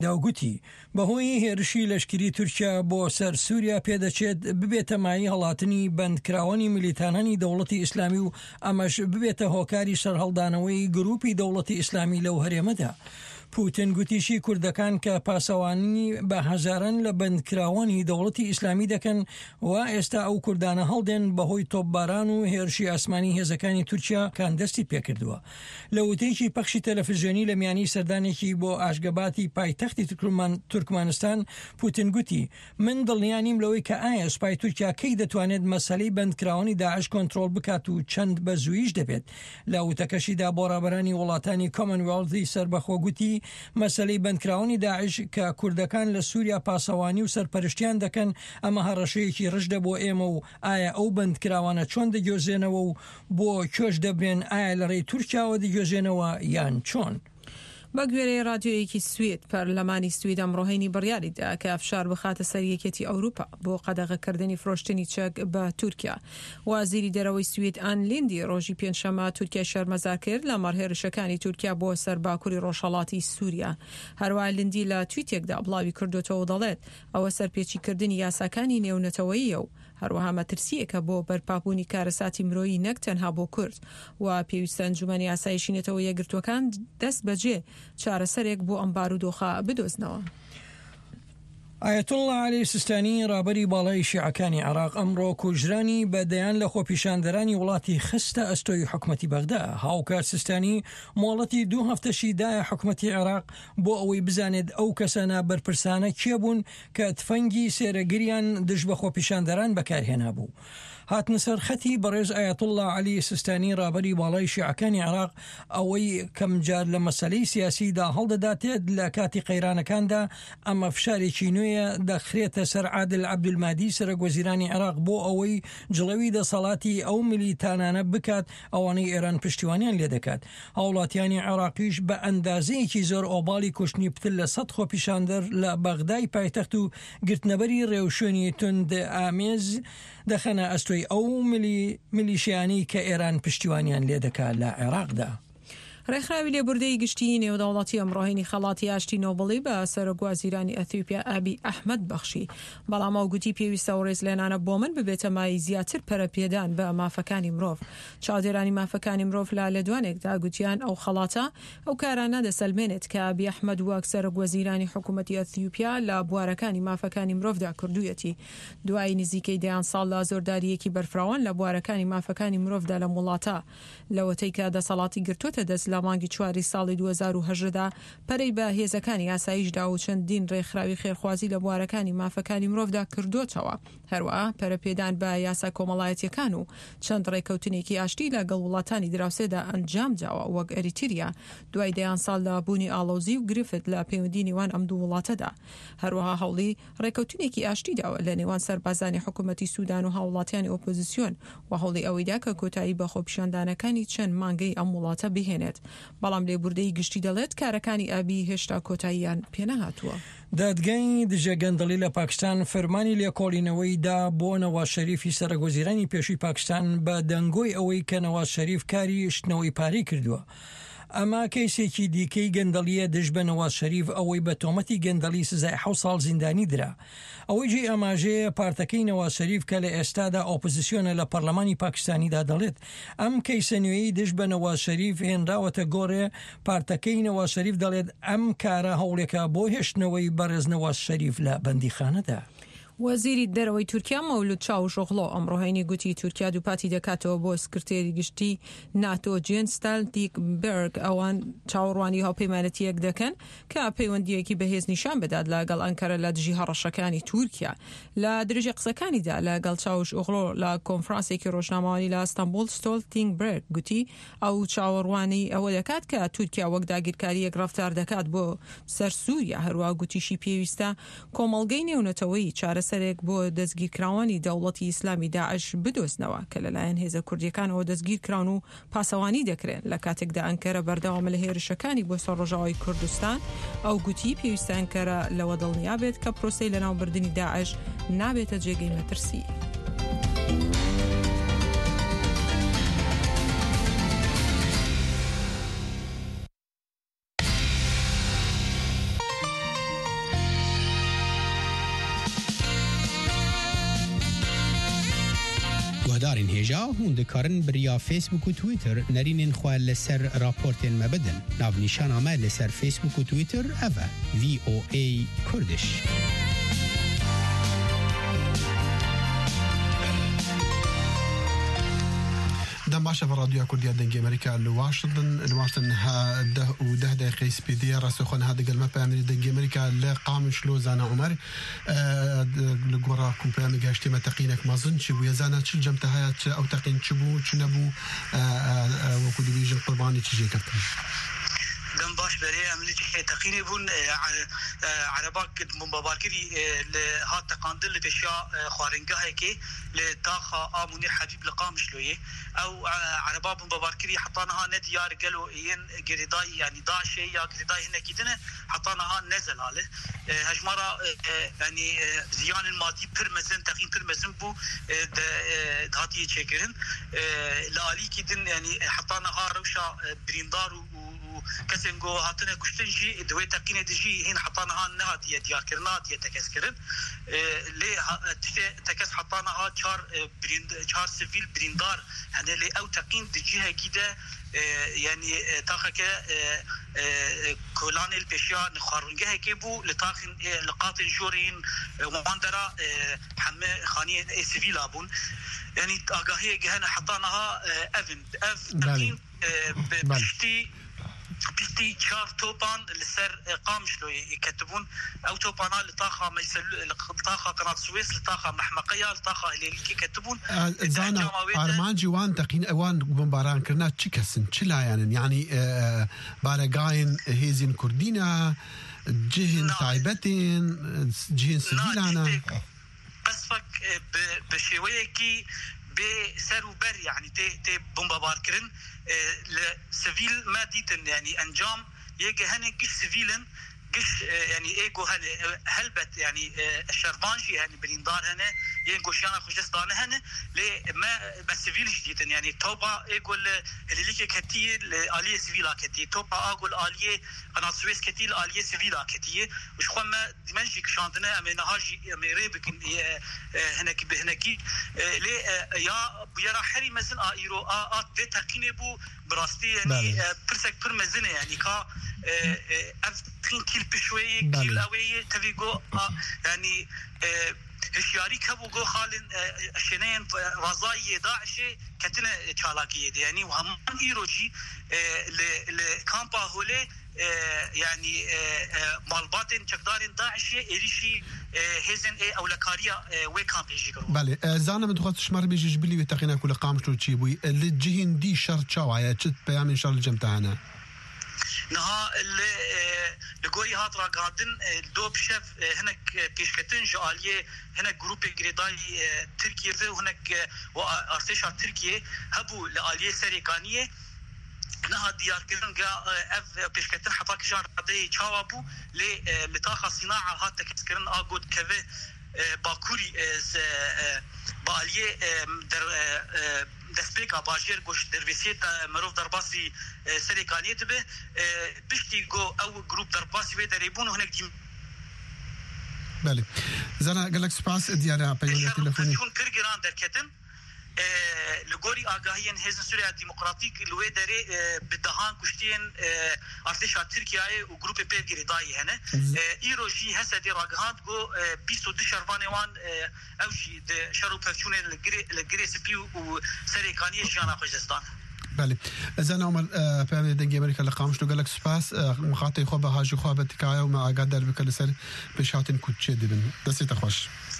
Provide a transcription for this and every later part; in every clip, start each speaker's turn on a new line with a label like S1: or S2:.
S1: داوگوتی بەهۆی هێرشی لەشکری تورکیا بۆ سەر سووریا پێدەچێت ببێتە مای هەڵاتنی بەندکراوانی میلیتانانی دەوڵەتی ئیسلامی و ئەمەش ببێتە هۆکاری سەرهەڵدانەوەی گروپی دەوڵەتی ئیسلامی لەو هەرێمەدا. پوتین گوتیشی کوردەکان کە پاسەوانی بە هەزاران لە بەندکراوانی دەوڵەتی ئیسلامی دەکەن و ئێستا ئەو کوردانە هەڵدێن بەهۆی تۆپباران و هێرشی ئاسمانی هێزەکانی تورکیا کان دەستی پێکردووە. لە وتەیەکی پەخشی تەلەڤیزیۆنی لە میانی سەردانێکی بۆ ئاشگەباتی پایتەختی تورکمانستان پوتین گوتی من دڵنیانیم لەوەی کە ئایا سوپای تورکیا کەی دەتوانێت مەسەلەی بەندکراوانی داعش کۆنتڕۆڵ بکات و چەند بە زوویش دەبێت. لە وتەکەشیدا بۆ ڕابەرانی وڵاتانی کۆمەنوێڵتی سەربەخۆ گوتی مەسەلەی بەندکراوانی داعش کە کوردەکان لە سووریا پاسەوانی و سەرپەرشتیان دەکەن ئەمە هەڕەشەیەکی ڕژدە بۆ ئێمە و ئایا ئەو بەندکراوانە چۆن دەگوێزێنەوە و بۆ کێش دەبرێن ئایا لە ڕێی تورکیاوە دەگوێزێنەوە یان چۆن.
S2: بە گوێرەی رادیۆیەکی سوید پەرلەمانی سوید ئەمڕۆهێنی بڕیاریدا کە ئەفشار بخاتە سەر یەکێتی ئەوروپا بۆ قەدەغەکردنی فرۆشتنی چەک بە تورکیا. وازیری دەرەوەی سوید ئان لیندی ڕۆژی پێنجشەممە تورکیا شەرمەزار کرد لە مەڕهێرشەکانی تورکیا بۆ سەر باکووری ڕۆژهەڵاتی سووریا. هەروە لیندی لە تویتێکدا بڵاوی کردوتەوە دەڵێت ئەوە سەرپێچیکردنی یاساکانی نێونەتەوەییە و هەروەها مەترسیەکە بۆ بەرپابوونی کارەساتی مرۆیی نەک تەنها بۆ کورد و پێویستە ئەنجومەنی یاسایشی نێتەوە یەکگرتوەکان دەست بەجێ چارەسەرێک بۆ ئەم بارودۆخە بدۆزنەوە.
S1: ئایەتوڵڵا عەلی سیستانی ڕابەری باڵای شیعەکانی عێراق ئەمڕۆ کوژرانی بەدەیان لە خۆپیشاندەرانی وڵاتی خستە ئەستۆی حکومەتی بەغدا. هاوکار سیستانی مۆڵەتی 2 هەفتەشی دایە حکومەتی عێراق بۆ ئەوەی بزانێت ئەو کەسانە بەرپرسانە کێ بوون کە تفەنگی سێرەگریان دژ بە خۆپیشاندەران بەکارهێنا بوو. هاتنە سەر خەتی بەڕێز ئایەتوڵڵا عەلی سیستانی ڕابەری باڵای شیعەکانی عێراق ئەوەی کەم جار لە مەسەلەی سیاسیدا هەڵدەداتێت لە کاتی قەیرانەکاندا ئەمە فشارێکی نوێیە دەخرێتە سەر عادل عەبدولمادی سەرۆکوەزیرانی عێراق بۆ ئەوەی جڵەوی دەسەڵاتی ئەو میلیتانانە بکات ئەوانەی ئێران پشتیوانیان لێ دەکات. هاوڵاتیانی عێراقیش بە ئەندازەیەکی زۆر ئۆباڵی کوشتنی پتر لە 100 خۆپیشاندەر لە بەغدای پایتەخت و گرتنەبەری ڕێوشوێنی تند ئامێز دەخەنە ئەستۆی ئەو میلیشیانی کە ئێران پشتیوانیان لێ دەکات لە عێراقدا.
S2: ڕێکخراوی لێبوردەی گشتی نێودەوڵەتی ئەمڕۆهێنی خەڵاتی ئاشتی نۆبڵی بە سەرۆکوەزیرانی ئەتیۆپیا ئابی ئەحمەد بەخشی. بەڵام ئەو گوتی پێویستە و ڕێزلێنانە بۆ من ببێتە مای زیاتر پەرەپێدان بە مافەکانی مرۆڤ. چاودێرانی مافەکانی مرۆڤ لە لێدوانێکدا گوتیان ئەو خەڵاتە ئەو کارانە دەسەلمێنێت کە ئابی ئەحمەد وەک سەرۆکوەزیرانی حکوومەتی ئەتیۆپیا لە بوارەکانی مافەکانی مرۆڤدا کردوویەتی. دوای نزیکەی دەیان ساڵ لە زۆرداریەکی بەرفراوان لە بوارەکانی مافەکانی مرۆڤدا لە وڵاتە لەوەتەی کە دەسەڵاتی گرتوتە دەست لە مانگی 4 ساڵی 2010دا پەرەی بە هێزەکانی ئاسایشدا و چەندین ڕێکخراوی خێرخوازی لە بوارەکانی مافەکانی مرۆڤدا کردوتەوە. هەروەها پەرەپێدان بە یاسا کۆمەڵایەتیەکان و چەند ڕێکەوتنێکی ئاشتی لەگەڵ وڵاتانی دراوسێدا ئەنجام داوە وەک ئەریتریا دوای دەیان ساڵ لە بوونی ئاڵۆزی و گرفت لە پەیوەندی نێوان ئەم دوو وڵاتەدا. هەروەها هەوڵی ڕێکەوتنێکی ئاشتی داوە لە نێوان سەربازانی حکوومەتی سوودان و هاوڵاتیانی ئۆپۆزیسیۆن و هەوڵی ئەوەیدا کە کۆتایی بە خۆپیشاندانەکانی چەند مانگەی ئەم وڵاتە بهێنێت. بەڵام لێبوردەی گشتی دەڵێت کارەکانی ئابی هێشتا کۆتاییان پێنەهاتووە.
S1: دادگای دژە گەندەڵی لە پاکستان فەرمانی لێکۆڵینەوەیدا بۆ نەواز شەریفی سەرۆکوەزیرانی پێشووی پاکستان بە دەنگۆی ئەوەی کە نەواز شەریف کاری شتنەوەی پارەی کردووە. ئەمە کەیسێکی دیکەی گەندەڵیە دژ بە نەواز شەریف ئەوەی بە تۆمەتی گەندەڵی سزای 7 ساڵ زیندانی درا. ئەوەی جێ ئەماژەیە پارتەکەی نەواز شەریف کە لە ئێستادا ئۆپۆزیسیۆنە لە پەرلەمانی پاکستانیدا دەڵێت ئەم کەیسە نوێیی دژ بە نەواز شەریف هێنراوەتە گۆڕێ. پارتەکەی نەواز شەریف دەڵێت ئەم کارە هەوڵێکە بۆ هێشتنەوەی بەڕێز نەواز شەریف لە بەندیخانەدا.
S2: وەزیری دەرەوەی تورکیا مەولود چاوشۆغڵۆ ئەمڕۆهێنی گوتی تورکیا دووپاتی دەکاتەوە بۆ سکرتێری گشتی ناتۆ جێن ستالتیکبرگ ئەوان چاوەڕوانی هاوپەیمانەتیەک دەکەن کە پەیوەندیەکی بەهێز نیشان بدات لەگەڵ ئەنکەرە لە دژی هەڕەشەکانی تورکیا. لە درێژە قسەکانیدا لەگەڵ چاوشۆغڵۆ لە کۆنفرانسێکی ڕۆژنامەوانی لە ئەستەمبول ستۆلتینگبرگ گوتی ئەو چاوەڕوانی ئەوە دەکات کە تورکیا وەک داگیرکاریەک ڕەفتار دەکات بۆ سەر سووریا. هەروە گوتیشی پێویستە کۆمەڵگەی نێونەتەوەی چارەسەرێک بۆ دەستگیرکراوانی دەوڵەتی ئیسلامی داعش بدۆزنەوە کە لەلایەن هێزە کوردیەکانەوە دەستگیرکراون و پاسەوانی دەکرێن لە کاتێکدا ئەنکەرە بەردەوامە لە هێرشەکانی بۆ سەر ڕۆژاوای کوردستان. ئەو گوتی پێویستە ئەنکەرە لەوە دڵنیا بێت کە پرۆسەی لەناوبردننی داعش نابێتە جێگەی مەترسی.
S3: هدارین هجا هون دکارن بریا فیسبوک و تویتر نرینین خواه لسر راپورتین مبدن ناو نیشان آمه لسر فیسبوک و تویتر اوه VOA کردش
S4: دم باشا في الراديو كردية دنجي أمريكا لواشنطن ها ده دقيقة سبيدية راسخون هذا قلمة بأمريكا دنجي أمريكا لقامش لو زانا عمر لقورا كوبا مجاشتي ما تقينك ما ظنش ويا زانا شو جمتها أو تقين شبو شنبو وكل بيجي القرباني تجي كابتن
S5: دم باش بري أمريكا تقيني بون عرباك مباركري لهات تقاندل بشياء خارنجا هيك لتاخا منير حبيب لقامش لويه او عرباب مباركري حطاناها نديار قالوا ين قريداي يعني داعشي يا قريداي هنا كيدنا حطاناها نزل عليه هجمره يعني زيان المادي برمزن تقين برمزن بو هاتي تشكرن لالي كيدن يعني حطاناها روشا بريندار كسنجو هاتنا كشتنجي دوي تقين دجي هنا حطاناها نهاتيه ديار كرنات يتكسكرن ليه تكس حطاناها چار سيفيل بريندار يعني لي او تقين دجيها كده يعني تاخك كولان البشيا نخارنجها كيبو لتاخن لقاط جورين واندرا حم خانيه سيفيل ابون يعني اغاهي جهنا حطاناها افن تقين بيستي شار توبان لسر قامش لو يكتبون او توبانا لطاقه لطاقه قناه السويس لطاقه محمقيه لطاقه اللي يكتبون
S4: زانا ارمان جوان تقين اوان بمباران كرنا تشكسن تشلا يعني بارغاين هيزين كردينا جهن تايبتين جهن سفيلانا
S5: قصفك بشويكي بسر وبر يعني تي بومبا باركرن لسفيل ما ديتن يعني انجام يجي هن قش سفيلن قش يعني ايجو هن هلبت يعني الشربانجي يعني بريندار هن ينقو شانا خوشستان هن لي ما سفيل جديدن يعني توبا ايجو اللي ليكي كتير الاليه سفيلا كتير توبا اقول اليه قناه سويس كتير الاليه سفيلا كتير وش خو ما دمنجي كشاندنا امنا هاجي اميريبك هناك بهناكي لي يا بيرا حري مزن ايرو ده تقينبو براستي يعني برسك برمزنه يعني كا افتين كيل بشوي كيل اوي تفيغو يعني هشياري كبو جو خالن شنين رضاي داعشي كتنا تشالاكيه يعني وهم ايروجي لكامبا هولي يعني مالباتن تقدارين داعشي اريشي هيزن او لكاريا وي كامب يجي
S4: بله زانا من تخص شمر بيجي جبلي وتقينا كل قامش لو تشيبوي اللي جهين دي شرط شوايا تشت بيام ان شاء الله جمتانا
S5: نها لقوري هاترا قادن دوب شف هناك بيشكتن جاليه هناك جروب جريداي تركيا وهناك وارتشا تركيا هبو لاليه سريكانيه نها ديار كلن اف بيشكتن حطاك جار دي تشاوابو لطاقه صناعه هات تكسكرن اقود كفي باكوري باليه در دسبيكا باجير گوش درويسيت مروف درباسي سريكانيت به بشتي جو او جروب درباسي به دريبون هناك دي
S4: بله زانا قالك سباس ديانا بيون تليفوني
S5: شون كرغران دركتن لغوري آگاهيين هزن سوريا ديمقراطيك لوي داري بدهان كشتين ارتشا تركيا و جروب بيلغري داي هنا ايروجي هسه دي راغهات جو 22 شربانوان اوشي شرو بفشون الجري سبيو و سريكانيه جانا خوزستان
S4: بله زانا عمر بيان دنجي امريكا لقامش لو قالك سباس مخاطي خوبه هاجي خوبه تكايا وما قادر بكل سر بشاتن كوتشي دبن دسيت خوش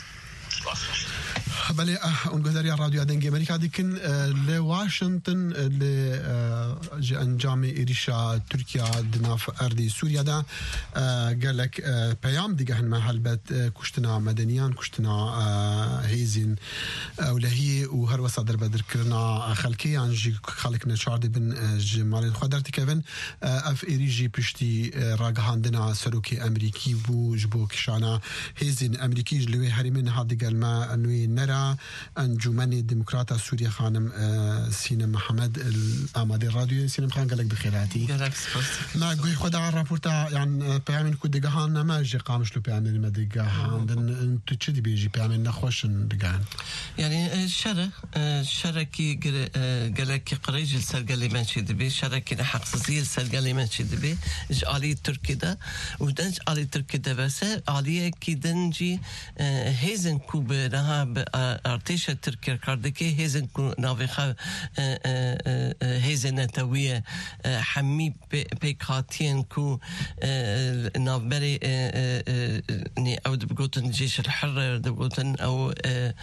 S4: بله اونجداري راديو دنجي امريكا ديكن لواشنطن لانجام إريشا تركيا دناف اردي سوريا دا قالك بيام ديجهن محلبت كشتنا مدنيان كشتنا هيزين اولهي وهر وصدر بدر كرنا خلكي عن جي خلقنا شاردي بن جمال خدرتي كيفن اف إريجي بشتي راغهاندنا سروكي امريكي بو جبو كشانا هيزين امريكي لوي هرمن هادي قال ما انه نرى رهبرة أنجمن الديمقراطة سوريا خانم سينم محمد الآمادي الراديو. سينم خان قالك بخيراتي ما قوي خدا على الرابورتا يعني بيعمل كود دقهان ما جي قامش له بيعمل ما دقهان انتو تشدي بيجي بيعمل نخوش دقهان
S6: يعني شركي قالك قريج السرقلي من شدبي شركي نحقصي السرقلي من شدبي آلي تركي ده ودنج آلي تركي ده بس آلية كي دنجي هيزن كوب نها ارتيشة تركي كاردكي هيزن كو نافخا هيزن نتوية حمي بيكاتين كو نافبري ني او دبقوتن الجيش الحر دبقوتن او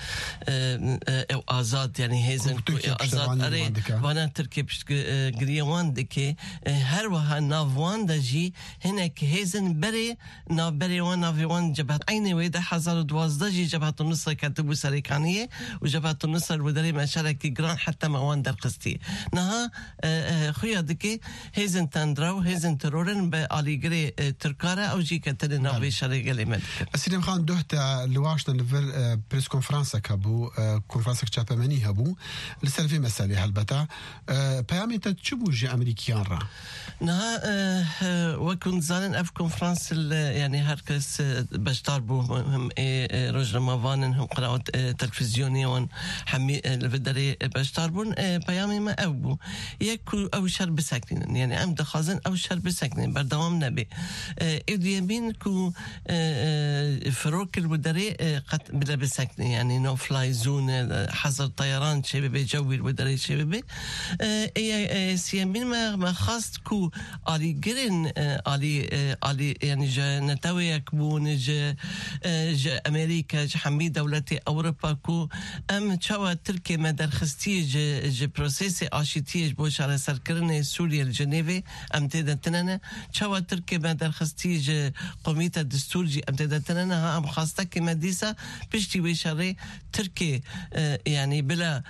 S6: آزاد يعني هيزن كو آزاد اري وانا تركي بش قريوان دكي هر وها نافوان دجي هناك هيزن بري نافبري وان نافوان جبهة عيني ويدا حزار دوازده جي جبهة النصر كاتبو سريكانية وجبهة النصر الودري مشاركي جران حتى موان در قستي نها خويا دكي هيزن تندراو هيزن ترورن بآلي قري تركارة او جي كتن نافي شارك اللي
S4: سيدم خان دوهت لواشتن لفر بريس كونفرانسك هبو كونفرانسك تشابماني هبو لسر في مسألة هالبتا بيامي تتشبو جي أمريكيان را
S6: نها وكنت زالن اف كونفرانس يعني هركس بشتار بو هم رجل مافانن هم قراءة تلفزيونية وان حمي الفدري بشتار بون بيامي ما أبو يكو أو شر بسكنين يعني أم دخازن أو شر بسكنين بردوام نبي إديامين كو فروك الودري قد بلا بسكنين يعني نو فلاي زون حظر طيران شبابي جوي الودري شبابي سيامين ما خاص كو آلي جرين آلي يعني جا نتاوي يكبون جا أمريكا جا حمي دولتي أوروبا كو أم تشاوى تركي ما درخستي جا بروسيسي آشيتي بوش على سركرنة سوريا الجنيفي أم تدتننا تشاوى تركي ما درخستي جا قومية الدستور جي أم تدتننا ها أم خاصتك مديسة بشتي ويشاري تركي يعني بلا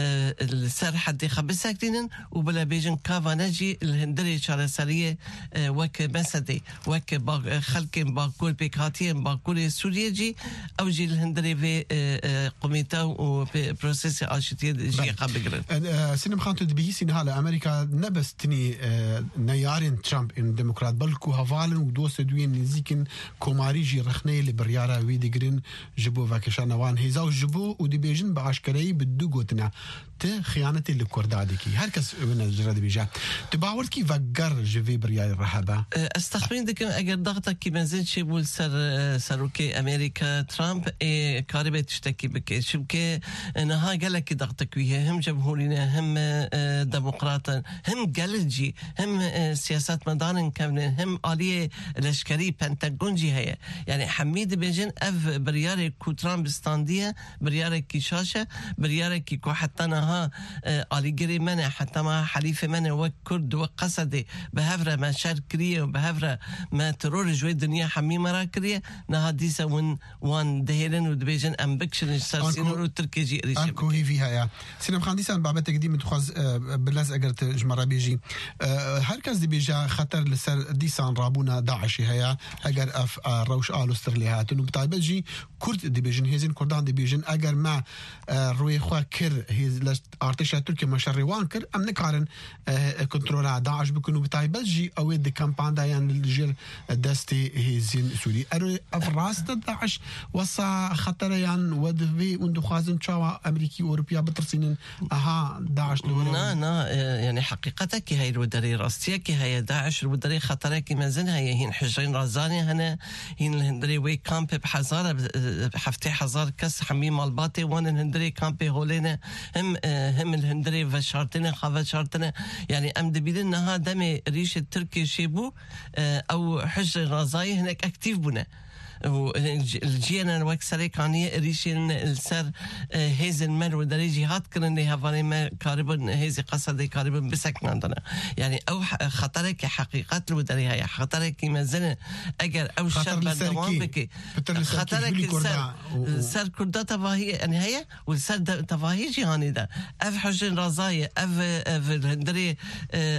S6: السر حد خبسك دينن وبلا بيجن كافانجي الهندري شارع سرية وك مسدي وك خلق باكول بكاتين باكول سوريا جي أو جي الهندري في قوميته وبروسيس عاشتي جي قبل
S4: سينم خان تدبي سين هلا أمريكا نبستني نيارين ترامب إن ديمقراط بلكو هفالن ودوس دوين نزيكن كوماري جي رخني لبريارة ويدقرين جبو فاكشان وان هيزاو جبو ودي بيجن بعشكري بدو قوتنا خيانتي لكورداديكي هركس من الجراد بيجا تباور كي فقر جفي برياي الرهبة
S6: استخدمين دكم اگر ضغطك كي بنزل شي بول سروكي امريكا ترامب كاربه تشتكي بك شبكه انها قالك ضغطك وياه هم جمهوريين هم ديمقراطا هم قالجي هم سياسات مدارن كاملين هم آلية لشكري بنتاغونجي هي يعني حميد بيجن اف برياري كو ترامب ستانديه برياري كي شاشه برياري كي كو حتى نها آلي قري منع حتى ما حليف منع وكرد وقصدي بهفرة ما شاركرية وبهفرة ما ترور جوي الدنيا حمي مراكرية نها ديسا وان دهيرن ودبيجن أمبكشن سارسينور وتركي جي ريشة
S4: أنكو هي فيها يا سينم خان ديسا بابتك دي متخوز بالناس أقرت جمرة بيجي هركز دي بيجا خطر لسر ديسان رابونا داعشي هيا أقر أف روش آلو استرليهات إنه بتاع بيجي كرد دي بيجن هيزن كردان دي بيجن أقر ما روي خوا كر هيز ارتشا تركيا مشاري وانكر ام نكارن كنترولا داعش بكونوا بتاعي بلجي او دي كامبان دايان الجير دستي هيزين سوري افراس داعش وصا خطريان ودفي وندو خازن تشاوا امريكي اوروبيا بترسين اها داعش
S6: نا يعني حقيقتك هي الودري راستيك هي داعش الودري خطرك مازن هي هين حجرين رزاني هنا هين الهندري وي كامب بحزاره بحفتي حزار كس حميم الباطي وان الهندري كامب هولينا هم الهندري فشارتنا خافت شارتنا يعني ام دبيدنا دمي ريش التركي شيبو او حجر رازاي هناك اكتيف بنا والجينا الوقت سريكانية ريشين السر هيز المر ودريجي هات كرن لها فاني ما كاربن هيز قصدي كاربن بسكن عندنا يعني أو خطرك حقيقة الودري هي خطرك مازن أجر أو شر بدوام بك خطرك السر كردا تفاهي يعني هي والسر تفاهي جهاني ده أف حجر رزاية أف الهندري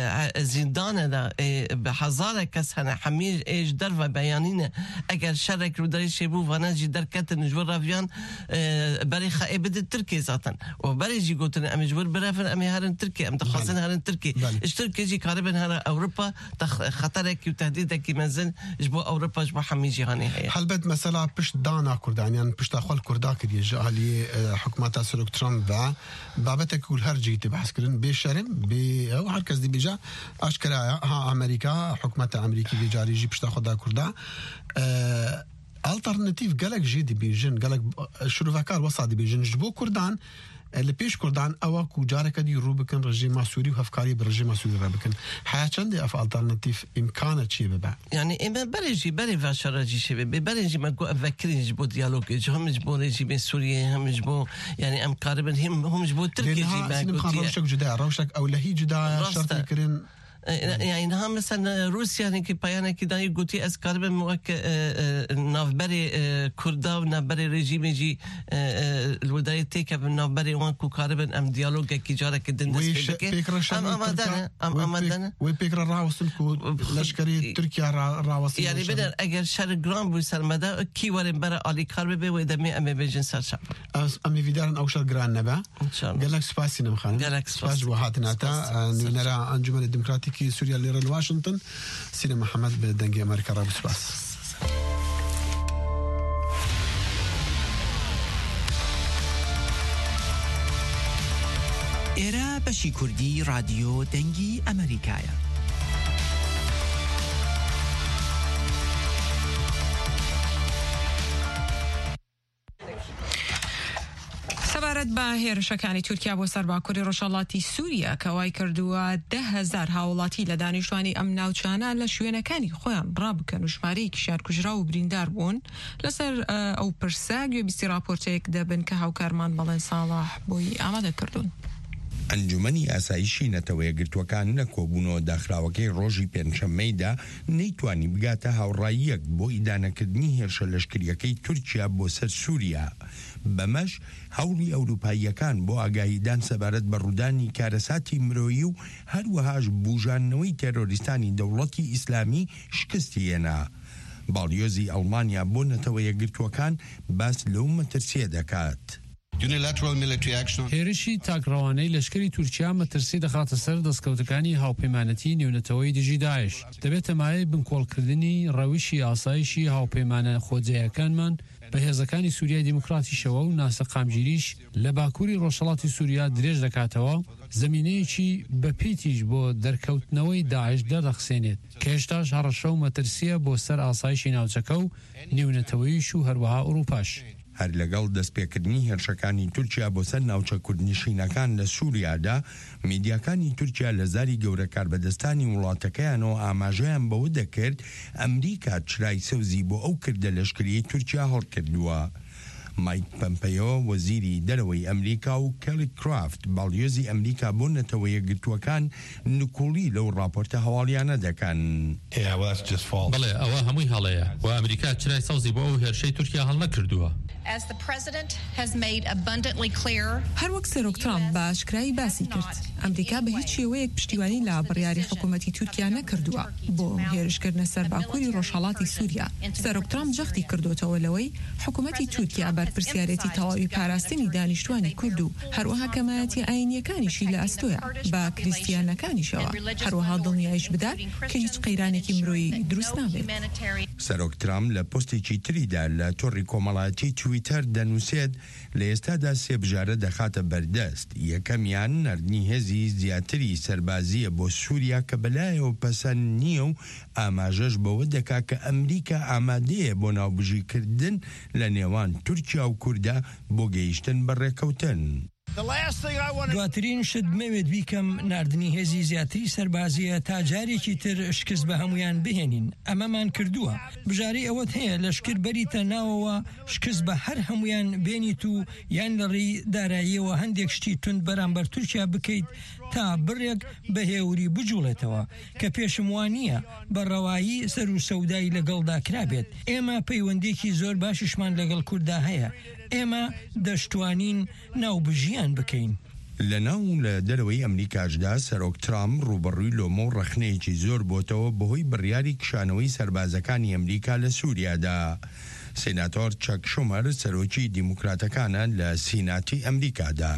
S6: زندانة ده بحزارة كسهنا حمير إيش درفة بيانينا أجر شرك كرو داري شيبو فاناجي دركات نجور رافيان بري خائبة تركيا ذاتا وبري جي قلتن أم جور برافن أم هارن تركيا أم تخاصن هارن تركي اشتركي جي قاربا هارا أوروبا خطرك وتهديدك منزل جبو أوروبا جبو حميجي هاني هي
S4: هل بد مثلا بشت دانا كردان يعني بشت أخوال كردا كدي جالي حكومة سلوك ترامب بابتك كل هرجي تبحث كرن بشرم أو هركز دي بيجا أشكرا ها أمريكا حكومة أمريكي بيجاري جي بشت أخودا كردا ألترناتيف قالك جيدي بيجن قالك شروفكار وصادي بيجن جبو كردان اللي بيش كردان أو كوجارك دي روبكن رجيم سوري وهفكاري برجيم سوري ربكن حياة عندي أف ألترناتيف إمكانة شيء ببع
S6: يعني إما بري فاشر جي شباب بري ما جو أفكرين جبو ديالوج هم جبو رجيم سوريا هم جبو يعني أم قاربا هم جبو تركي جي
S4: ما روشك جدا روشك أو لهي جدا شرط يكرين
S6: يعني إنها مثلا روسيا يعني كي بيانا كده يقولي أسكارب موك نافبري كردا ونافبري رجيم يجي الولايات تيكا نافبري وان كوكاربن أم ديالوج كي جارة كده
S4: ويش بيكرا أم أمدنا وبيكرا راوسن كو لشكري تركيا راوسن
S6: يعني بدر أجر شر جرام بيسال مدى كي ورن برا علي كاربي ويدمي أم بيجن سرشاب
S4: أمي فيدارن أو شر جران نبا
S6: إن شاء الله
S4: قالك سباسي نمخان
S6: قالك
S4: سباس وهاتنا تا نرى أنجمن الديمقراطية كي سوريا ليرن واشنطن سينا محمد بدنجي أمريكا رابس باس
S7: إيرا بشي كردي راديو دنجي أمريكايا
S2: سەبارەت بە هێرشەکانی تورکیا بۆ سەرباکووری ڕۆژهەڵاتی سووریا کەوای کردووە 10,000 هاوڵاتی لە دانیشتوانی ئەم ناوچانە لە شوێنەکانی خۆیان ڕابکەن و ژمارەیەکی شارکوژرا و بریندار بوون لەسەر ئەو پرسە گوێبیستی راپۆرتەیەک دەبن کە هاوکارمان بەڵێن ساڵح بۆی ئامادەکردوون.
S8: ئەنجومەنی ئاسایشی نەتەوە یەکگرتوەکان لە کۆبوونەوە داخراوەکەی ڕۆژی پێنجشەممەیدا نەیتوانی بگاتە هاوڕاییەک بۆ ئیدانەکردنی هێرشە لەشکریەکەی تورکیا بۆ سەر سووریا. بەمەش هەوڵی ئەوروپاییەکان بۆ ئاگاهیدان سەبارەت بە ڕوودانی کارەساتی مرۆیی و هەروەهاش بوژانەوەی تێرۆریستانی دەوڵەتی ئیسلامی شکستی هێنا. باڵیۆزی ئەڵمانیا بۆ نەتەوە یەکگرتوەکان باس لەو مەترسیە دەکات.
S9: هێرشی تاکڕەوانەی لەشکری تورکیا مەترسی دەخاتە سەر دەستکەوتەکانی هاوپەیمانەتی نێونەتەوەی دژی داعش دەبێتە مایە بنکۆڵکردنی ڕەوشی ئاسایشی هاوپەیمانە خۆجێیەکانمان بە هێزەکانی سووریای دیموکراتیشەوە و ناسە قامگیریش لە باکووری ڕۆژهەڵاتی سووریا درێژ دەکاتەوە زەمینەیەکی بەپێتیش بۆ دەرکەوتنەوەی داعش دەرەخسێنێت کە هێشتاش هەڕەشە و مەترسیە بۆ سەر ئاسایشی ناوچەکە و نێونەتەوەیش و هەروەها ئەوروپاش.
S8: هەر لەگەڵ دەستپێکردنی هێرشەکانی تورکیا بۆ سەر ناوچە کوردنشینەکان لە سووریادا میدیاکانی تورکیا لە زاری گەورە کاربەدەستانی وڵاتەکەیانەوە ئاماژەیان بەوە دەکرد ئەمریکا چرای سەوزی بۆ ئەو کردە لەشکریەی تورکیا هەڵکردووە. مایک پەمپەیۆ وەزیری دەرەوەی ئەمریکا و کەلی کرافت باڵیۆزی ئەمریکا بۆ نەتەوە یەکگرتوەکان نکوڵی لەو راپۆرتە هەواڵیانە دەکەن.
S10: بەڵێ ئەوە هەمووی هەڵەیە و ئەمریکا چرای سەوزی بۆ ئەو هێرشەی تورکیا هەڵ نەکردووە.
S2: هەر وەک سەرۆک ترامپ بە ئاشکرایی باسی کرد ئەمریکا بە هیچ شێوەیەک پشتیوانی لە بڕیاری حکوومەتی تورکیا نەکردووە بۆ هێرشکردنە سەر باکووری ڕۆژهەڵاتی سووریا. سەرۆک ترامپ جەختی کردوتەوە لەوەی حکوومەتی تورکیا بەرپرسیارەتی تەواوی پاراستنی دانیشتوانی کورد و هەروەها کەمایەتی ئاینیەکانیشی لە ئەستۆیە بە کریستیانەکانیشەوە هەروەها دڵنیایش بدات کە هیچ قەیرانێکی مرۆیی دروست نابێت.
S8: سەرۆک ترامپ لە پۆستێکی تریدا لە تۆڕی کۆمەڵایەتی تویتەر دەنووسێت لە ئێستادا سێ بژارە دەخاتە بەردەست. یەکەمیان نردنی هێزی زیاتری سەربازیە بۆ سووریا کە بەلایەوە پەسەند نییە و ئاماژەش بەوە دەکا کە ئەمریکا ئامادەیە بۆ ناوبژیکردن لە نێوان تورکیا و کووردا بۆ گەیشتن بە ڕێکەوتن.
S1: دواترین شت دەمەوێت بیکەم نردنی هێزی زیاتری سەربازیە تا جارێکی تر شکست بە هەمویان بهێنین. ئەمەمان کردووە. بژاری ئەوەت هەیە لەشکر بەریتە ناوەوە شکست بە هەر هەمویان بێنیت و یان لە ڕێی داراییەوە هەندێک شتی تند بەرامبەر تورکیا بکەیت تا بڕێک بە هێوری بجوڵێتەوە کە پێشم وانە بەڕەوایی سەر و سەودای لەگەڵدا کرابێت. ئێمە پەیوەندێکی زۆر باششمان لەگەڵ کووردا هەیە. ئێمە دەشتوانین ناوبژیان بکەین.
S8: لە ناو لە دەرەوەی ئەمریکاشدا سەرۆک ترامپ ڕوبەڕووی لۆمە و ڕەخنەیەکی زۆر بۆتەوە بەهۆی بڕیاری کشانەوەی سەربازەکانی ئەمریکا لە سووریادا. سێناتۆر چەک شومەر سەرۆکی دیموکراتەکانە لە سیناتی ئەمریکادا.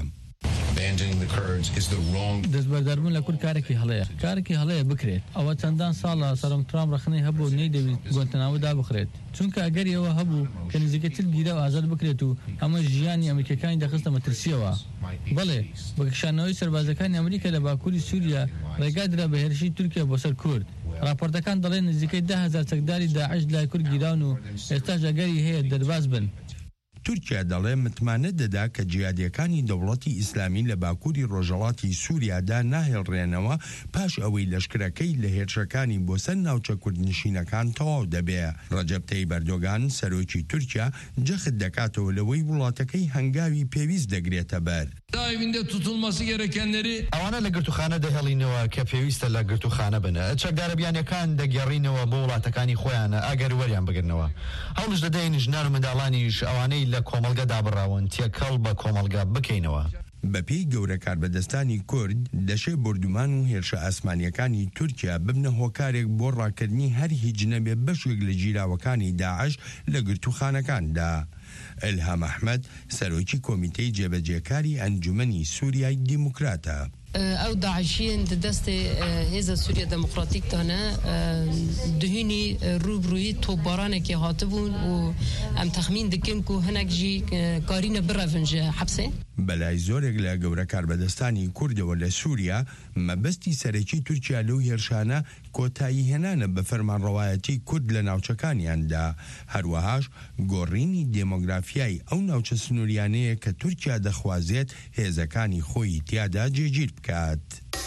S11: دەستبەرداربوون لە کورد کارێکی هەڵەیە بکرێت ئەوە چەندان ساڵە سەرم ترام ڕخنەی هەبوو نەیدەوێت گوانتەنامۆدا بخرێت چونکە ئەگەر ئەوە هەبوو کە نزیکەتر گیرە و ئازاد بکرێت و ئەمە ژیانی ئەمریکەکانی دەخستە مەترسیەوە. بەڵێ بەکشانەوەی سەربازەکانی ئەمریکا لە باکووری سووریا ڕێگادرا بە هێرشی تورکیا بۆ سەر کورد. راپۆرتەکان دەڵێن نزیکەی 10,000 چەکداری داعش لای کورد گیراون و ئێستاش ئەگەری هەیە دەرباز بن.
S8: تورکیا دەڵێ متمانە دەدا کە جیادیەکانی دەوڵەتی ئیسلامی لە باکووری ڕۆژهەڵاتی سووریادا ناهێڵڕێنەوە پاش ئەوەی لەشکرەکەی لە هێرشەکانی بۆ سەر ناوچە کوردنشینەکان تەواو دەبێ. ڕەجەب تەیب ئەردۆغان سەرۆکی تورکیا جەخت دەکاتەوە لەوەی وڵاتەکەی هەنگاوی پێویست دەگرێتە بەر.
S12: داویندە توتڵمەسی گەرەکەنەری
S13: ئەوانە لە گرتوخانە دەهێڵینەوە کە پێویستە لە گرتوخانە بنە چەکدارە بیانەکان دەگەڕینەوە بۆ وڵاتەکانی خۆیانە ئەگەر وەریان بگرنەوە. هەوڵش دەدەین ژنان و منداڵانیش ئەوانەی لە کۆمەلگە دابڕاون تێکەڵ بە کۆمەلگا بکەینەوە.
S8: بەپێی گەورە کاربەدەستانی کورد دەشێ بردومان و هێرشە ئاسمانیەکانی تورکیا ببنە هۆکارێک بۆ ڕاکردنی هەر هیچ نەبێ بەشێک لە گیراوەکانی داعش لە گرتوخانەکاندا. ئەلهام ئەحمەد سەرۆکی کۆمیتەی جێبەجێکاری ئەنجومەنی سووریای دیموکراتە.
S14: ئەو داعشیان دەستی هێزە سووریا دموکراتیکتانە دهینی ڕوبڕووی تۆپبارانێکی هاتبوون و ئەم تەخمین دکن و هەنێک ژی کارینە بڕەڤن ژە حەبسێ.
S8: بەلای زۆرێک لە گەورە کاربەدەستانی کوردەوە لە سووریا مەبەستی سەرەکی تورکیا لەو هێرشانە کۆتایی هێنانە بە فەرمانڕەوایەتی کورد لە ناوچەکانیاندا. هەروەهاش گۆڕینی دێمۆگرافیای ئەو ناوچە سنووریانەیە کە تورکیا دەخوازێت هێزەکانی خۆی تیادا جێگیر بکات.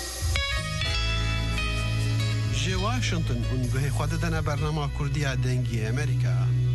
S4: ژێ واشنگتن گوهی خوا دەدەنە بەرنامە کوردیا دەنگی ئەمریکا.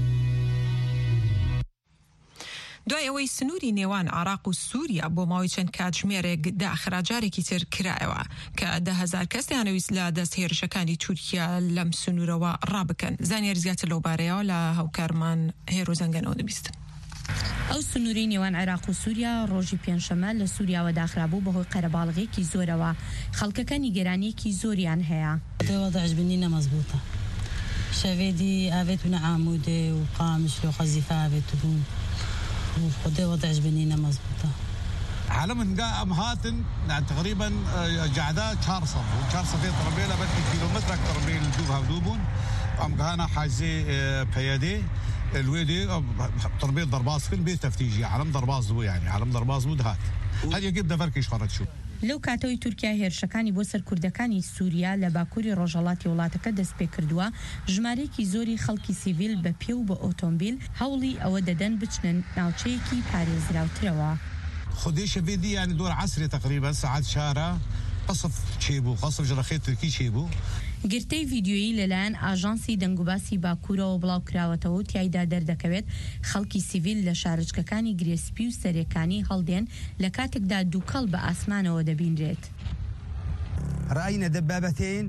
S2: دوای ئەوەی سنووری نێوان عراق و سووریا بۆ ماوەی چەند کاتژمێرێک داخراجارێکی تر کرایەوە کە 10,000 کەس دەیانەویست لە دەست هێرشەکانی تورکیا لەم سنوورەوە ڕابکەن. زانیاری زیاتر لەو بارەیەوە لە هاوکارمان هێرۆ زەنگەنەوە دەبیستن.
S15: ئەو سنووری نێوان عێراق و سووریا ڕۆژی پێنجشەمە لە سووریاوە داخرابوو بەهۆی قەرەباڵغێکی زۆرەوە خەڵکەکانی گەرانیەکی زۆریان هەیە.
S16: وضعش بنينا مزبوطة شافيدي آفيتنا عامودة وقامش لو خزيفة آفيتون وخده وضعش بنينا مزبوطة.
S17: عالم أمهاتن يعني تقريبا جعدات شارصة في طربيلة بدي كيلومتر أكثر من دوبها ودوبون أم كهانا حاجزي بيادي الويدي طربيل ضرباز كل بيت تفتيجي عالم ضرباز هو يعني عالم ضرباز ودهات هل يجيب دفركش خرج شو
S15: لەو کاتەوەی تورکیا هێرشەکانی بۆ سەر کوردەکانی سووریا لە باکووری ڕۆژهەڵاتی وڵاتەکە دەست پێ کردووە ژمارەیەکی زۆری خەڵکی سیڤیل بە پێ و بە ئۆتۆمبیل هەوڵی ئەوە دەدەن بچنن ناوچەیەکی پارێزراوترەوە.
S17: خديش بدي يعني دور عصري تقريبا ساعات شارع قصف شيبو قصف جرخيت تركي شيبو.
S15: گرتەی ڤیدیۆیی لەلایەن ئاژانسی دەنگوباسی باکوورەوە بڵاو کراوەتەوە و تیایدا دەردەکەوێت خەڵکی سیڤیل لە شارچکەکانی گرێسپی و سەرەکانی هەڵدێن لە کاتێکدا دووکەڵ بە ئاسمانەوە دەبینرێت.
S18: رأينا دبابتين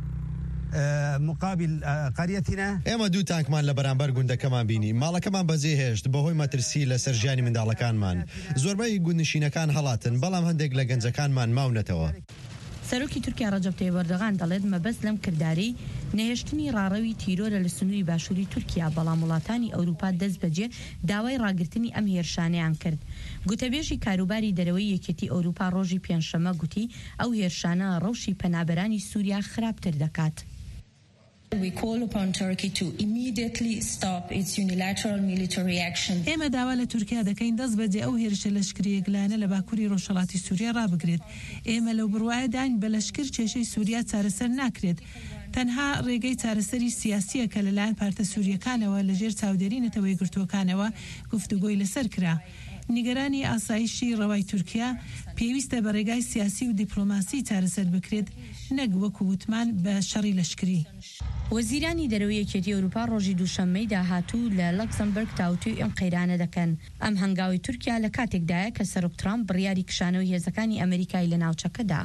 S18: مقابل قريتنا.
S13: ئێمە دوو تانکمان لە بەرامبەر گوندەکەمان بینی ماڵەکەمان بەجێهێشت بەهۆی مەترسی لە سەرژیانی منداڵەکانمان زۆربەی گوندنشینەکان هەڵاتن بەڵام هەندێک لە گەنجەکانمان ماونەتەوە.
S15: سەرۆکی تورکیا ڕەجەب تەیب ئەردۆغان دەڵێت مەبەست لەم کردارەی نەهێشتنی ڕاڕەوی تیرۆرە لە سنووری باشووری تورکیا بەڵام وڵاتانی ئەوروپا دەست بەجێ داوای ڕاگرتنی ئەم هێرشانەیان کرد. گوتەبێژی کاروباری دەرەوەی یەکێتی ئەوروپا ڕۆژی پێنجشەمە گوتی ئەو هێرشانە ڕەوشی پەنابەرانی سووریا خراپتر دەکات.
S19: We call upon Turkey to immediately stop its unilateral military action.
S2: ئێمە داوا لە تورکیا دەکەین دەست بەجێ ئەو هێرشە لەشکری یەکلایەنە لە باکووری ڕۆژهەڵاتی سووریا ڕابگرێت. ئێمە لەو بڕوایەداین بە لەشکر کێشەی سووریا چارەسەر ناکرێت. تەنها ڕێگەی چارەسەری سیاسیە کە لەلایەن پارتە سووریەکانەوە لەژێر چاودێری نەتەوەی گرتووەکانەوە گفتوگۆی لەسەر کرا. نیگەرانی ئاسایشی ڕەوای تورکیا پێویستە بە ڕێگای سیاسی و دیپلۆماسی چارەسەر بکرێت نەک وەکو وتمان بە شەڕی لەشکری.
S15: وەزیرانی دەرەوەی یەکێتی ئەوروپا ڕۆژی دووشەممەی داهاتوو لە لەکسەمبەرگ تاوتوی ئەم قەیرانە دەکەن. ئەم هەنگاوی تورکیا لە کاتێکدایە کە سەرۆک ترامپ بڕیاری کشانەوەی هێزەکانی ئەمریکای لە ناوچەکەدا.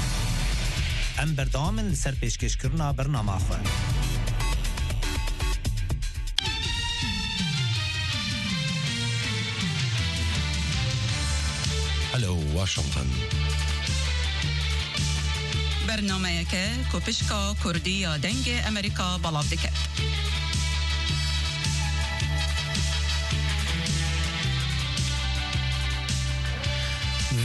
S7: ئەم بەردەوامن لەسەر پێشکەشکردنا بەرنامەخۆ.
S8: هەلو واشنگتن.
S20: برنامه‌یەکە کۆپشکا کوردی یا دەنگی ئەمریکا بەڵاو دەکات.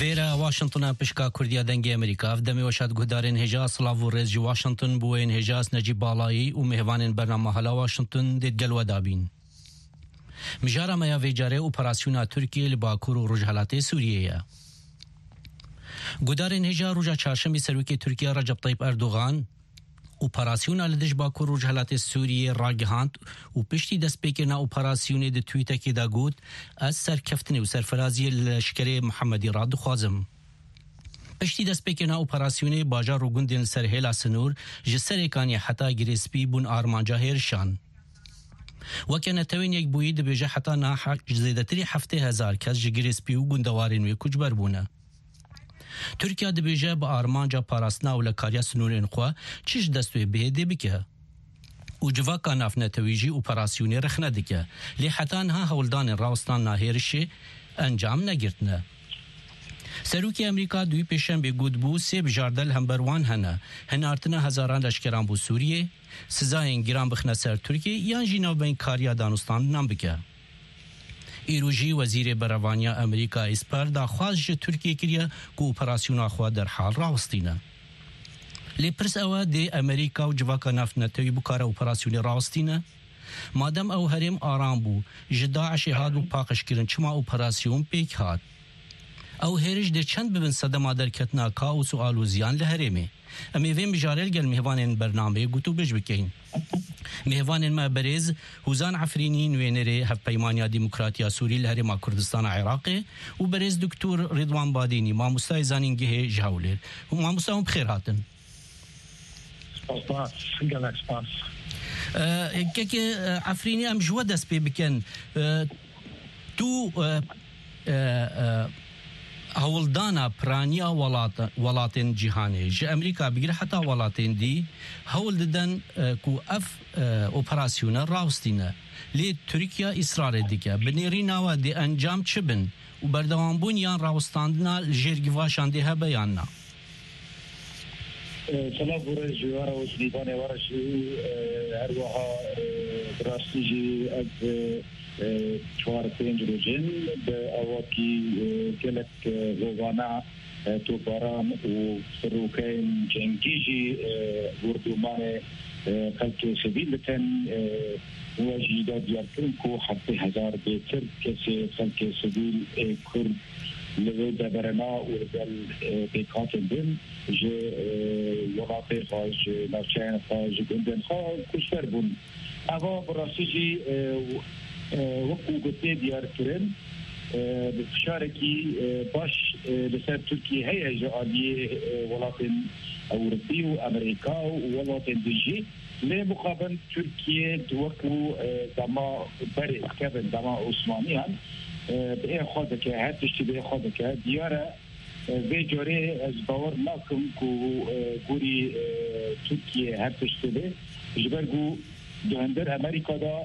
S21: فيرا واشنطن بشكا كرديا دنگي أمريكا دمي وشاد قدارين هجاز سلاف ورز واشنطن بوين هجاز نجيب بالاي ومهوانين برنامه هلا واشنطن ديد قلوة دابين مجارة ما يفجاره اوپراسيونا تركيا لباكور و رجحلات سوريا قدارين هجا رجا چارشنبه سروکی ترکیه رجب طيب اردوغان اوپراسیونا لدش باکور و رجحلات سوریه راگهاند و پشتی دست پیکرنا اوپراسیونی ده تویتا که دا گود از سرکفتنی و سرفرازی لشکر محمدی را دخوازم. پشتی دست پیکرنا اوپراسیونی باجار و گندین سر هیلا سنور جسر اکانی حتا گریسپی بون آرمانجا هیرشان. وكان توين يكبويد بيجا حتى ناح زيدتري حفته هزار كاز جگرسپی و گندوارين وی کچ بربونه. ترکیه دبیجه با آرمانجا پاراستنا و لکاریا سنورین خوا چیش دستوی بهده بکه و جواکا نافنتویجی اوپراسیونی رخنه دکه لی حتی ها هولدان راوستان ناهیرشی انجام نگرتنه. سروکی امریکا دوی پیشن به گود بو سیب جاردل هم بروان هنه هنارتنه هزاران لشکران بو سوریه سزاین گران بخنه سر ترکیه یان جینا بین کاریا دانستان نام بکه. ایروجی وزیر بروانیا امریکا اسپر دا خواست ترکیه کریا که اپراسیون خوا در حال راوستینه. لیپرس اوه دی امریکا و جواکا نفتنتوی بکار اپراسیون راوستینه مادم او هرم آرام بو جداعش هاد و پاقش کرن چما اپراسیون پیک هاد. او هرش در چند ببن صدما در کتنا کاوس و آلوزیان لهرمه. امی ویم بجارل گل مهوانین برنامه گوتو بج بکین. مهوانین ما برز حوزان عفرینی نوینره هف پیمانیا ديمقراطيا سوري لهرما كردستان عراقي و برز دكتور رضوان باديني ما مستای زانینگه جاولر و ما مستاهم بخير هاتن.
S22: سپاس.
S21: که عفرینی ام جوا دست پی بکن تو هولدانا پرانیا ولاتن جهانی ج امریکا بگیر حتی ولاتن دی هول ددن کو اف اپراسیون راوستینه لی ترکیه اصرار دیگه بنیرینا و دی انجام چبن و بردوام بونیان راوستاندنا جرگواشان دی هبیاننا
S22: سلام بوره جواره و سلیبانه ورشی هروها براستیجی از 4-5 روزين بأواكي كلك غوانا توباران وفروكين جنكيجي وردومان خلق سبيلتن وجيدات يركنكو حتى 1000 بيتر كسي خلق سبيل كرد لودا برنا ورجال بيكاتن بن جي وغاطي خاج نافشين خاج جندن خاج كشفر بن اوا براسيجي وقو قطي ديار كرن بفشاركي باش لسر تركيا هي جالية ولاتن أوروبي وأمريكا وولاتن ديجي لمقابل تركيا وقو دما بري كابن دما عثمانيان بأي خادك هاتشتي بأي خادك ديارة بجوري از باور ناكم كو قوري تركيا هاتشتي بي جبرقو دهندر أمريكا دا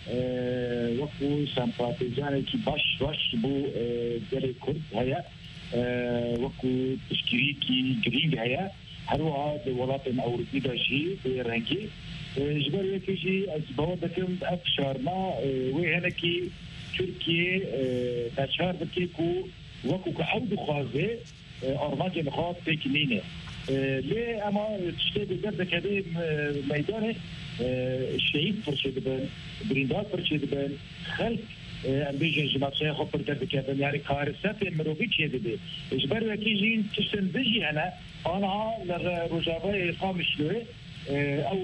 S22: وقو سمپاتیزانه کی باش بو دل کرد هيا وقو تشکیری کی گرینگ هيا هر وقت ولاتن اوروبی داشی به رنگی جبر یکیجی از باور دکم افشارنا و هنکی ترکیه تشار بکی کو وقو که عود خوازه آرمانج نخواد تکنینه لی اما تشتی بگرد کده میدانه الشهيد فرشد بن بريندات فرشد بن خلق امبيجن جماعه خو پر درد كابن يعني كارثه مروفيتش يدي اجبر وكيجين تسندجي انا لرجابه قامشلوه او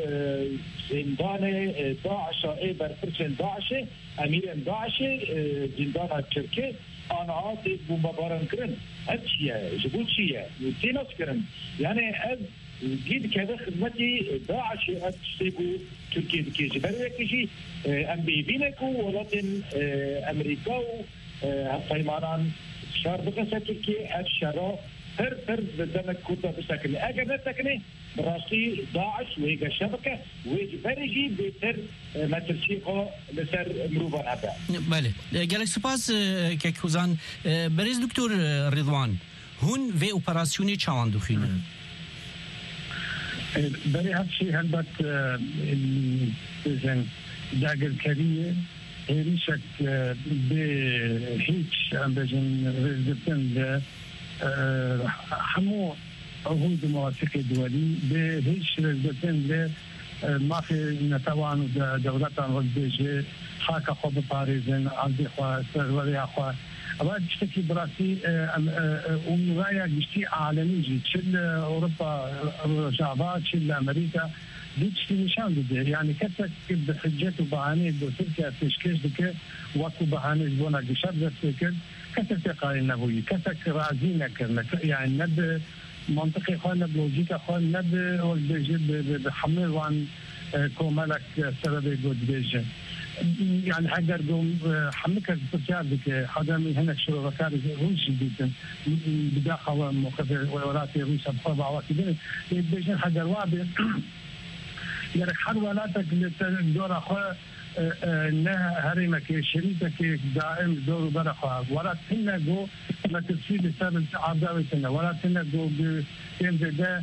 S22: زندان داعش ايبر فرشن داعش امير داعش زندان تركي انا دي بومباران كرن اتشيا جبوتشيا تيناس كرن يعني از جيد كذا خدمتي داعش أتشتبو تركيا دكيجي بريكيجي أم بيبينكو ولكن أمريكا هالطيمانان شار بقصة تركيا الشراء هر بدنا كوتا بسكني أجر نسكني براسي داعش ويجا شبكة ويجي بريجي بيتر ما ترشيقه لسر مروبان هذا.
S21: بله. جالك سپاس كوزان بريز دكتور رضوان هون في اوپراسيوني چاوان دخيله.
S22: برای هر چی هلبت داگر کریه هيريشك بهيك عم بجن رزقتن حمو عهود مواثيق دولي بهيش رزقتن ما في نتوان دولتان والبيجي حاكا خوب باريزن عندي خوا سروري خوا أبغى تشتكي براسي ومرايا جشتي عالمي جي تشل أوروبا رجعات تشل أمريكا دي تشتي نشان بده يعني كتك بحجة وبعاني بتركيا تشكيش بك وقت بعاني بونا جشاب ذكر كتك تقارن نبوي كتك رازينا كرنا يعني نب منطقي خان بلوجيكا خان نب والبيجي بحمل وان كومالك سبب جود بيجي يعني هاجر قوم حملك التركيا بك حدامي هنا شو ركاب روسي جدا بداخل مخفر ولاتي روسيا بحرب عواكبين بيجي هاجر وابي يعني حرولاتك دور أخوة إنها هرمك شريكك دائم دور برخوة ولا تنجو ما تفسير بسبب عداوتنا ولا تنجو بين ده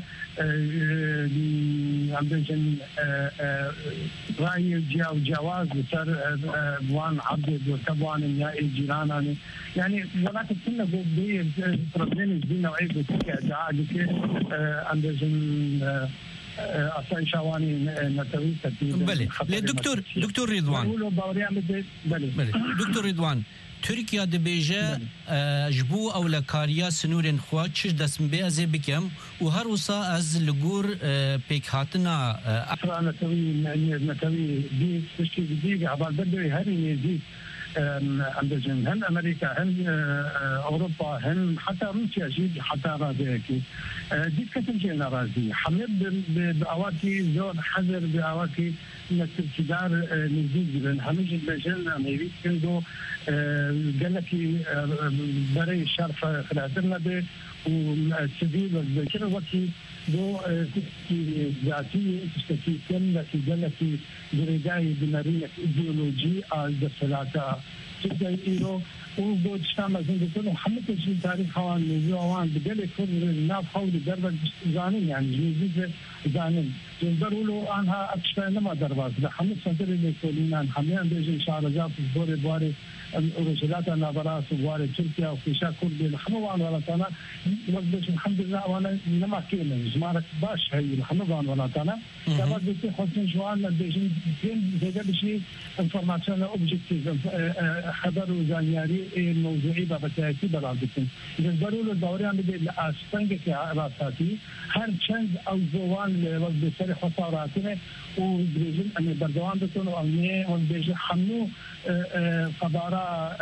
S22: عم بيجن رأي جواز بسر وان عبد وتبوان النهائي جيراناني يعني ولا تنجو بروبلم دي نوعية بتوقع دعاء عم بيجن اصلا شواني نتوي
S21: بله دكتور رضوان دكتور رضوان تركيا دبيجا جبو او لكاريا سنورن خوا تش دسم بي از بكم وهر وصا از لغور بيك هاتنا
S22: اصلا نتوي دي تشكي دي عبال بدوي هري يزيد أمريكا هم أمريكا هم أوروبا هم حتى روسيا جيد حتى راضيكي دي كتن جينا راضي حمد بأواكي زون حذر بأواكي نتبتدار نزيد بن حميج بجن أمريكا كندو قالكي بري شرف خلاتنا به والسبيل والذكر وكي دو تشتكي ذاتي تشتكي كم لكي قالكي بريداي بنارية إيديولوجي الدفلاتة تبدأ إيرو ودو تشتعمل زنده كله محمد تجيب تاريخ حوان نزيو عوان بقالي كل الناف حولي دربك زانين يعني جيزيزة زانين جنبروا له أنها أكشفى لما دربات محمد سنتر اللي يقولين عن حميان بيجي شعرزات بوري بواري الرجلات النظرات بواري تركيا وفيشا كردي الحموان ولا تانا وقدش الحمد لله وانا لما كينا جمارك باش هي الحموان ولا تانا كما بيجي حسن جوان بيجي فين زي بشي انفورماسيون اوبجكتيف خبر وزانياري الموضوعي بابتاكي برادتين جنبروا له الدوريان بدي الاسفنجك راساتي هر چند او زوان بسر خساراتنا وبريجن أن بردوان بتون وأمنية وبيجي حمو قبارة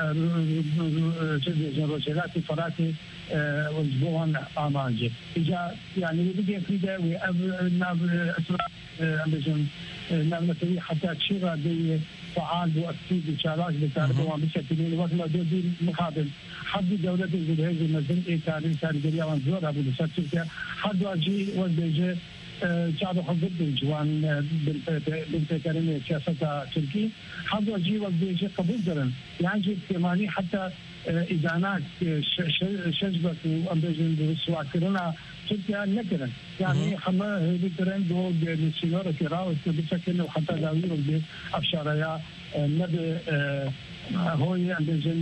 S22: رجلات فراتي وزبوان آمانجي إجا يعني بيجي كده وناب أمريكان ناب نتوي حتى تشيرا دي فعال وأكتيف بشالاش بتعرفوا بشكل وقت ما دي مقابل حد دولة الجهاز المزن إيه تاريخ جريا وانزور أبو دسات تركيا حد واجي وبيجي جعلوا حضر جوان بنت كريمة سياسة تركي حد واجي وبيجي قبول درن يعني جيت كماني حتى إدانات شجبة وأمبيجن برسوا كرنا تركيا نكرن يعني حما هذي كرن دو بالسيارة كراو بشكل وحتى داويرو بأفشاريا نبي هو أمبيجن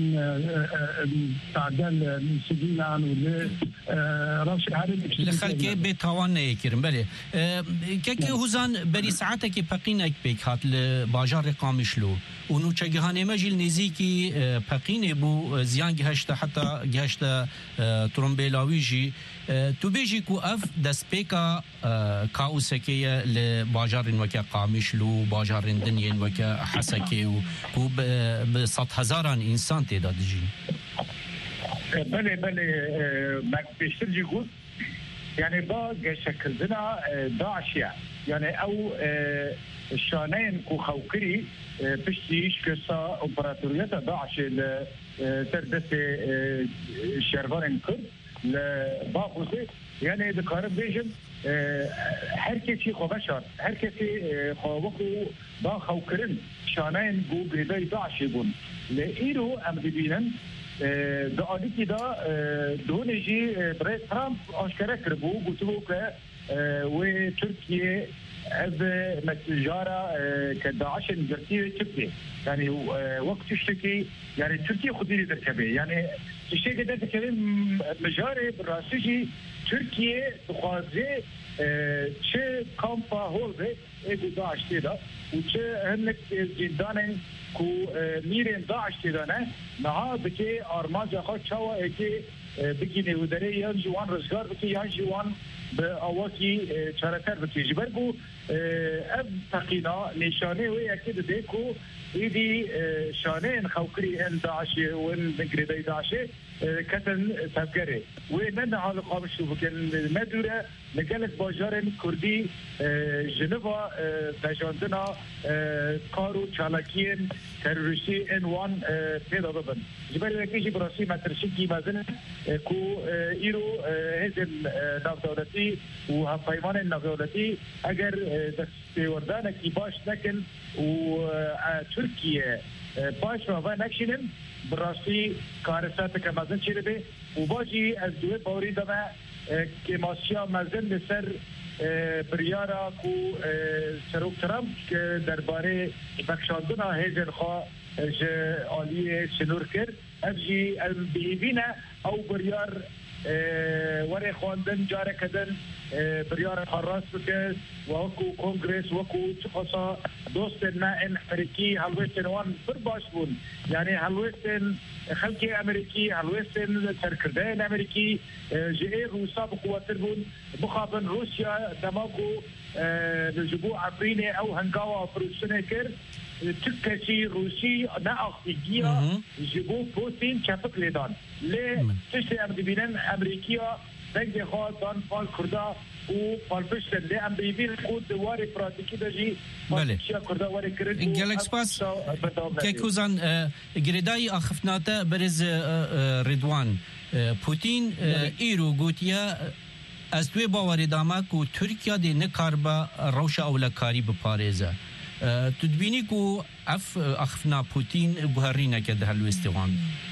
S22: تعدل سجينان ولا رش عارف
S21: لخلك بتوان يكرم بله كك هزان بري ساعتك بقينك بك هات لباجار قامشلو ونو چگهانه مجل نزيكي بقينه بو زيان گهشت حتى گهشت ترومبيلاويجي تو بيجي كو اف دسبيكا كاوسكيه لباجار وكا قامشلو باجار دنيا وكا حسكي و بصد هزاران انسان تعداد جي
S22: بله ما بيشتر جيقول يعني با شكلنا داعشية يعني او شانين كو خوكري بشتيش كسا امبراطورية داعش تردس شربان كرد لباقوزي يعني ذكر بيجن هر کسی خوبشان هر کسی خوابو با خوکرن شانین بو گریدای داعشی بون لیرو ام ببینن دعالی که دا دونجی برای ترامپ آشکره کربو گوتو که و ترکیه متجارة كداعش نجرتيه تبدي يعني وقت اشتكي يعني تركيا خديري تركبه يعني الشيء قدر تركبه مجاري بالراسيجي تركيا تخازي چه کامپا هولده ایگو داعش تیدا و چه هنک زندان کو میرین داعش تیدا نه نها بکی آرمانجا خواه چاوا ایکی بکی نیودره یا جوان رزگار بکی یا جوان به آواکی چارتر بکی جبرگو اب تقینا نشانه وی اکی ده کو ایدی شانه ان خوکری ان داعشی و ان نگریده داعشی كتن تذكري وين على قام شوف كان مدوره نقلت باجار كردي جنيفا بجاندنا كارو تشالاكين تيروريستي ان 1 بيدا ضبن جبل كيجي براسي ما ترشيكي مازن كو ايرو هزن ناف دولتي وهفايمان الناف دولتي اگر دستوردانا كي باش لكن وتركيا باش ما نكشنن براسي كارثات كمازن شربه وباجي الدول باوري دما كماسيا مازن لسر بريارا كو سروك ترامب درباره بخشاندنا هيزن خوا آلية سنور كر افجي بيبينا او بريار وري خواندن جاره کدن بريار حراس بكس وكو كونغرس وكو تخصا دوستن ما ان امريكي هلوستن وان برباش بون يعني هلوستن خلقي امريكي هلوستن سركردين امريكي جئي روسا بقواتر بون بخابن روسيا دماغو نجبو عبريني او هنقاوا فروسنة كر تكسي روسي ناقصية جبو بوتين شافك ليدان ليه تشتي امدبينن امريكيا دنگ خواه دان فال کردا و فالپشتن لی امریبین خود واری پراتیکی داجی فالپشتیا کردا واری کرد
S21: گلک سپاس که کوزان گریدای آخفناتا برز ردوان پوتین ایرو گوتیا از دوی باوری دامک و ترکیا دی نکاربا روش اولکاری بپاريزه تدبینی کو اف اخفنا پوتین گوهرینه که ده هلوستوان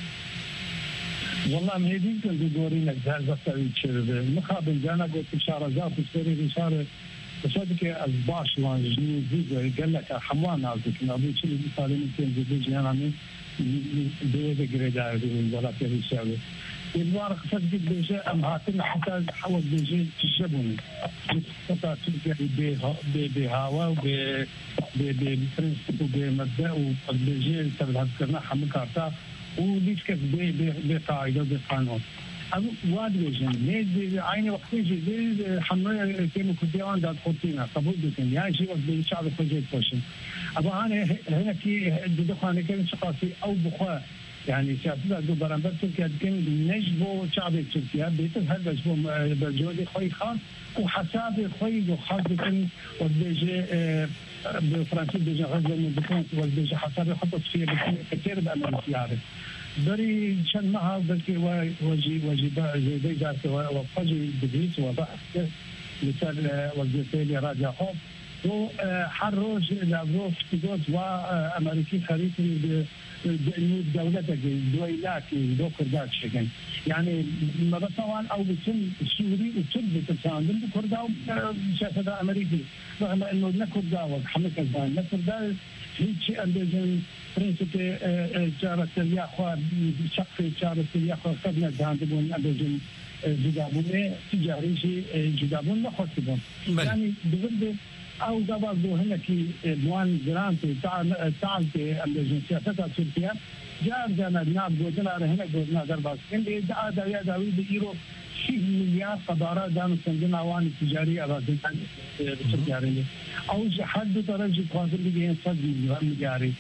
S22: والله مهدين كان بيدورين الجهاز الطبي تشرب مخابن جانا قلت إشارة ذات بسوري إشارة بصدق الباش وان جني زيد قال لك حموان عزك نبي شيء مثالين كان زيد جانا من بيد جريدا ولا في شيء الوارق صدق بيجي أم هاتنا حتى حول بيجي تشربون حتى تلقى بهوا بفرنسا بمبدأ وبيجي تبع ذكرنا حمل كارتا وليش كيف بقاعدة بقانون أبو واد بيجن ليه عيني وقت يجي ليه حمل كانوا كديان داد خطينا قبول بكن يعني شيء وقت بالشعب الخجيل فاشن أبو أنا هنا كي دخان كان شقاسي أو بخوا يعني سياسة دو برامبر تركيا كان نجبو شعب تركيا بيتر هذا جبو بالجودي خوي خان وحساب خوي وخاص بكن وبيجي بفرنسا بيجي غزة من بكون وبيجي حساب يحطوا فيه كثير بأمريكي عارف بري شن معها بلكي وجي زي ذاك وفجي بديت وبحث مثال وزيرتي راجع خوب وحروج لابروف تدوز وأمريكي خريطي دولتك دويلات دو كردات شكل يعني ما بطوان او بسن سوري وتربي تساندن بكردا وشافة امريكي رغم انه نكردا وحمل كردان نكردا هيك اندزن برنسبة جارة الياخوة شقفة جارة الياخوة قبل زاندبون اندزن جدابون تجاري شيء جدابون نخصبون يعني بغض او دابا هنا كي موان جرانتي تعالتي الجنسيات تركيا جار جانا ناب جوتنا هنا جوتنا درباس اللي دا يا داوود ايرو 6 مليار قدارة دانو سنجنا وان تجاري أبادان تجاري أو حد درجة قادر بيجي 100 مليار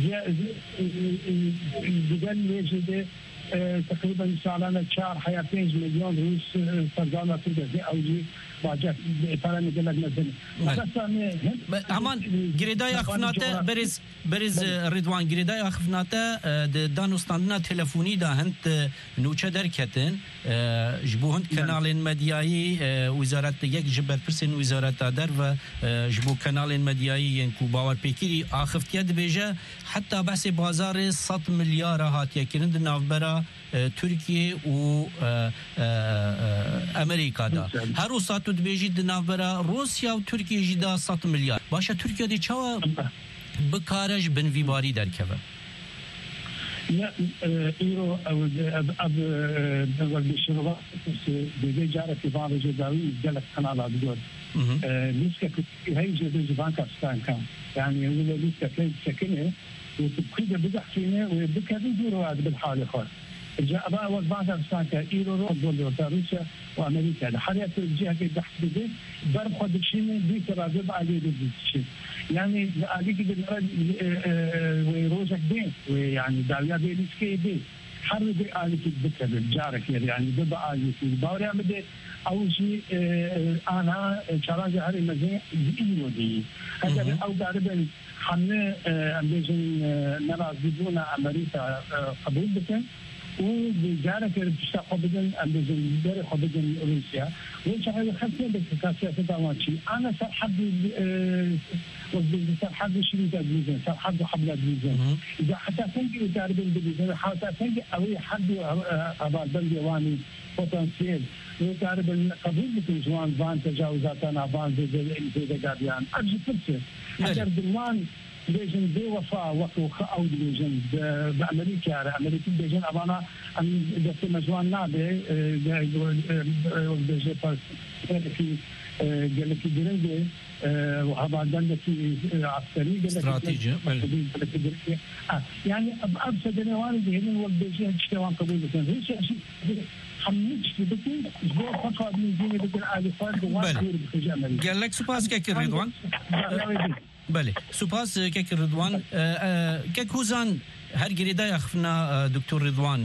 S22: بدل ليش تقريبا سالانة 4 مليون روس فرزانة تجاري أو جي باجت إطارة نقلك مثلا
S21: همان جريداي أخفناته برز رضوان جريداي أخفناته دانوستاندنا تلفوني دا هنت نوچه در کتن جبو هند کنال مدیایی وزارت یک جبر پرسن وزارت در و جبو کنال مدیایی ینکو باور پیکری آخفتیت بیجه حتی بحث بازار 100 ملیار هاتیه کرند نافبرا ترکیه و امریکا دا هر وسط تو دبیجی ناوبرا روسیا و ترکیه جدا 100 میلیارد باشه ترکیه دی چاو بکارش بنویباری درکبه
S22: لا ايرو او اب بالشروط بجاره في بعض الجداوي قالت انا على بدور لسه هي جديد بانكستان كان يعني ولا لسه كان سكنه وكذا بدح فينا وبكذا يدوروا هذا بالحاله خالص جاء بقى وضعها بسانكا ايرو دولار روسيا وامريكا الحريه الجهه اللي تحت بدي ضرب خد شيء بيتر ضرب عليه شيء يعني عليك ويروجك بين ويعني داليا بينسكي بين حرب عليك بكذا جارك يعني ببقى عليك باوري عمدي اول شيء انا شراجه هذه مزيه ايرو دي هذا او غالبا حمله امريكان نرى بدون امريكا قبول بكن وبجارة بتشتاق بدن أمريكا دري بدن روسيا وإيش هذا خمسة بس كاسية أنا صار حد صار حد شريك أدليزن صار حد حبل أدليزن إذا حتى سنجي تاريخ أدليزن حتى سنجي أوي حد أبغى بلدي واني بوتنسيل وتعرف قبول بتجوان فان تجاوزاتنا فان زي قاضيان أرجع فرصة أجر دلوان بيجن بوفاء وقت أو بيجن بأمريكا بيجن أبانا أن دكتور مجوان نابي بيجن بس في قال لك درجة وهذا دلك عسكري
S21: استراتيجية
S22: يعني أبسط النوال بيجن والبيجن اشتوان قبول بكن هيش شيء حملتش بكن جوا فقط من زين بكن على فرد وغير بخجامة
S21: قال لك سباس كيك رضوان بله سپاس که رضوان که کوزان هر گریدا یخفنا دکتر رضوان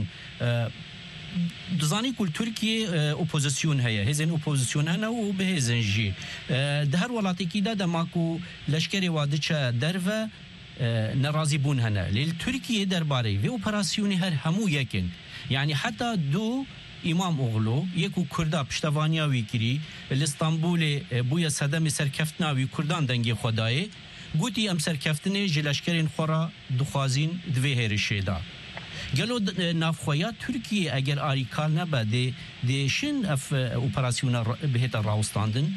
S21: دزانی کل ترکیه اپوزیسیون هيا هزن اپوزیسیون هنا و به هزن جی ده هر ولاتی کی ده ماکو لشکری وادچه درو نرازی بون هنا لیل ترکیه درباره و اپراسیونی هر همو یکن يعني حتى دو امام اوغلو یکو کردا پشتوانیا وی کری الاسطنبول بویا صدم سرکفتنا وی کردان دنگی خدای گوتی ام سرکفتنه جلشکرین خورا دخوازین دوی هرشیدا گلو نافخویا ترکیه اگر آریکال نبا ده شن اف اپراسیونا بهت راوستاندن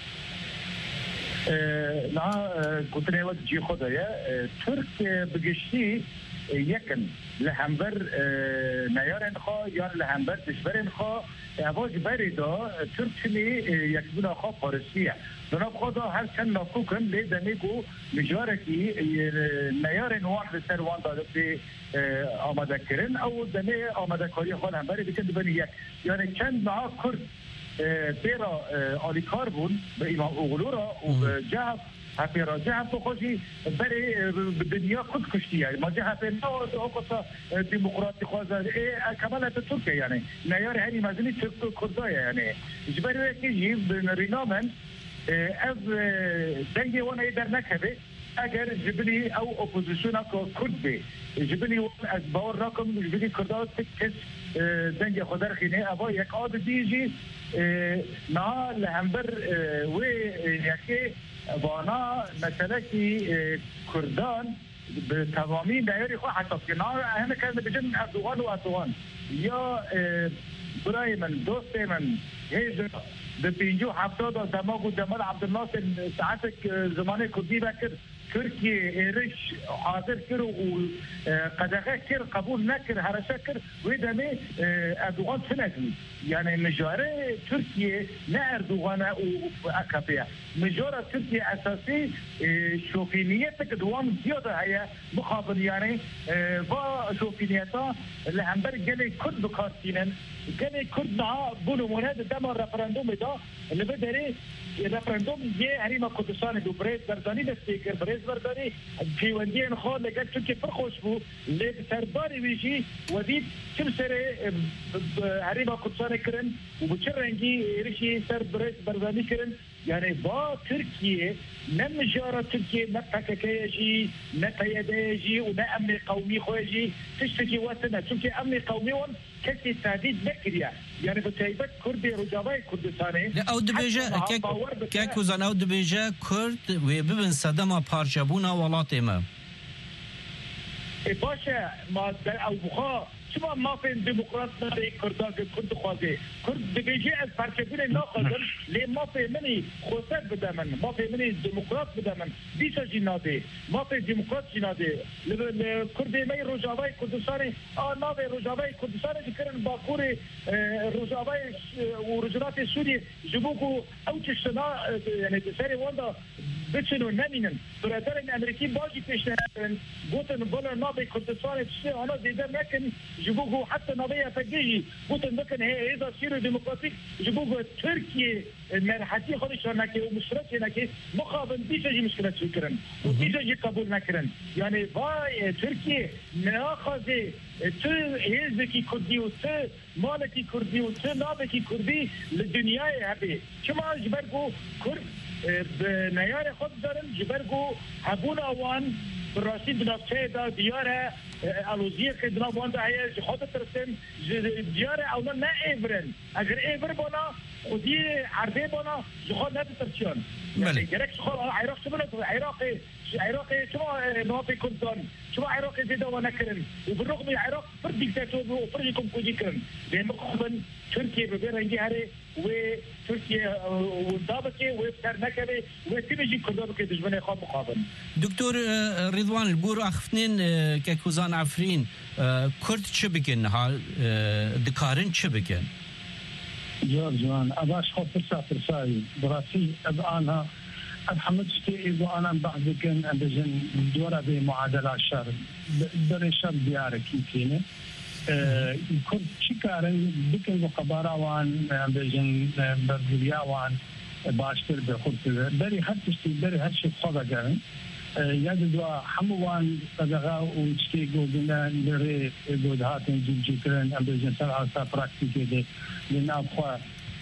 S3: لا كنت وقت جي خدايا ترك بقشتي يكن لهمبر نيارن خا يان لهمبر تشبرن خا اواج بريدا تركني يكبنا خا فارسية جناب خدا هر چند ناکوکن لی دمیگو مجارکی نیارن وان بسر وان داده به آماده کرن او دمی آماده کاری خان هم بری بکن دبنی یک یعنی چند معا کرد پیرا آلیکار بون به امام اوغلو را و به جهب هفی را جهب بخوشی بری دنیا خود کشتی ما جهب نو اوقتا ديمقراطي خوازه کمالت ترکیه یعنی نیار هری مزنی ترک کردای یعنی جبری یکی جیب رینامن از دنگی وانا در نکبه اگر جبلی او اپوزیسیونا کرد به جبلی وان از باور راکم جبلی کردات کس دنگ خودر خینه ابا یک آد دیجی نا لهمبر و یکی وانا مسئله که کردان به تمامی نیاری خواه حتی که نا همه کنده بجن اردوغان و اردوغان یا برای من دوست من هیچ به 50-70 دماغ و جمال عبدالناصر ساعتك زمانه کردی بکر ترکیه ایرش حاضر کر و قدغه کر قبول نکر هرشا کر و دمی اردوغان فنگی یعنی مجاره ترکیه نه اردوغان و اکبیه مجاره ترکیه اساسی شوفینیت که دوام زیاده هیا مخابر یعنی با شوفینیتا لهمبر گلی کرد بکارتینن گلی کرد نها بولو مونهد دم رفراندوم دا اللي بدري رفراندوم جه هريمه قدسان دو بريز برداني دستيكر بريز برداني في وندين خال لقال تركي فرخوش بو اللي سرداري ويجي وديد كم سري هريمه قدسان كرن وبتشرنجي ريشي سر بريز برداني كرن يعني با تركيا نم جارة تركيا نبحككيجي نبيديجي ونا أمن قومي خويجي تشتكي واتنا تركيا أمن قومي ون كسي تهديد بكريا يعني بتايبت كردي رجاوي كردستاني
S21: او دبيجا كاكوزان او دبيجا كرد وببن صدما بارجابونا ولات اما
S3: باشه ما در او بخوا شما ما فين ديمقراط ناري كرداك كرد خوازي كرد بيجي از فركبين ناخذ لي ما في مني خوسات بدمن ما في مني ديمقراط بدمن بيسا جنادي ما في ديمقراط جنادي الكرد مي رجاوي كردستاني نافي رجاوي كردستاني ذكرن باكوري رجاوي ورجالات سوري جبوكو او تشنا يعني تساري واندا بتشنو نمينن برادرين امريكي باجي تشتغلن قلت بولا نافي كردستاني انا زيدا لكن جبوكو حتى نظريه فجيه قلت لكن هي اذا سيرو ديمقراطيك جبوكو تركيا مرحتي خودش نكي ومشكلات نكي مقابل بيجي مشكلات فكرن وبيجي قبول نكرن يعني باي تركيا ناخذ تو هزكي كردي وتو مالكي كردي وتو نابكي كردي للدنيا هبي كما جبركو كرد بنيار خود دارن جبركو هبونا وان بالراسين بنفسه دا دياره الوزير که جناب وانده هیه خود ترسن دیاره اولا نه ایورن اگر ایور بنا خودی عرضه بنا خود نه ترسیان یعنی گرک خود عراق شبنه عراق شما نوافي كردان شما عراق زيدا ونكرن وبالرغم العراق فرد ديكتاتور وفرجكم كوجي كرن لمقابل تركيا ببير عندي هاري وتركيا وضابطي وفتر نكبه وتبجي كردان كدجمنه خام مقابل
S21: دكتور رضوان البور اخفنين ككوزان عفرين كرد چه بگن ها دكارن چه بگن
S22: جوان اباش خو فرصه براسي ابانا الحمد شتي وانا بعد كان بجن دورة بمعادلة شر بري شر ديارك يمكن كنت شكارن بكن وقبارا وان بجن برجليا وان باشتر بخورت بري هرشتي بري هرشي خدا جارن ياد دوا حموان صدقا وشتي قودنا لري قودهاتن جيكرن بجن سرعة براكتيكي دي لنابخوا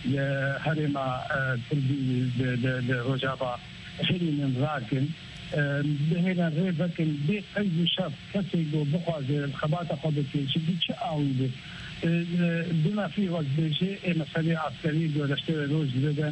S22: هرما تربي لرجابا هري من راكن بهنا غير لكن بأي شخص كسيجو بخواز الخباطة قبتي شديد شعاوي بما في وقت بشيء مسألة عسكرية ولشتري روز لدى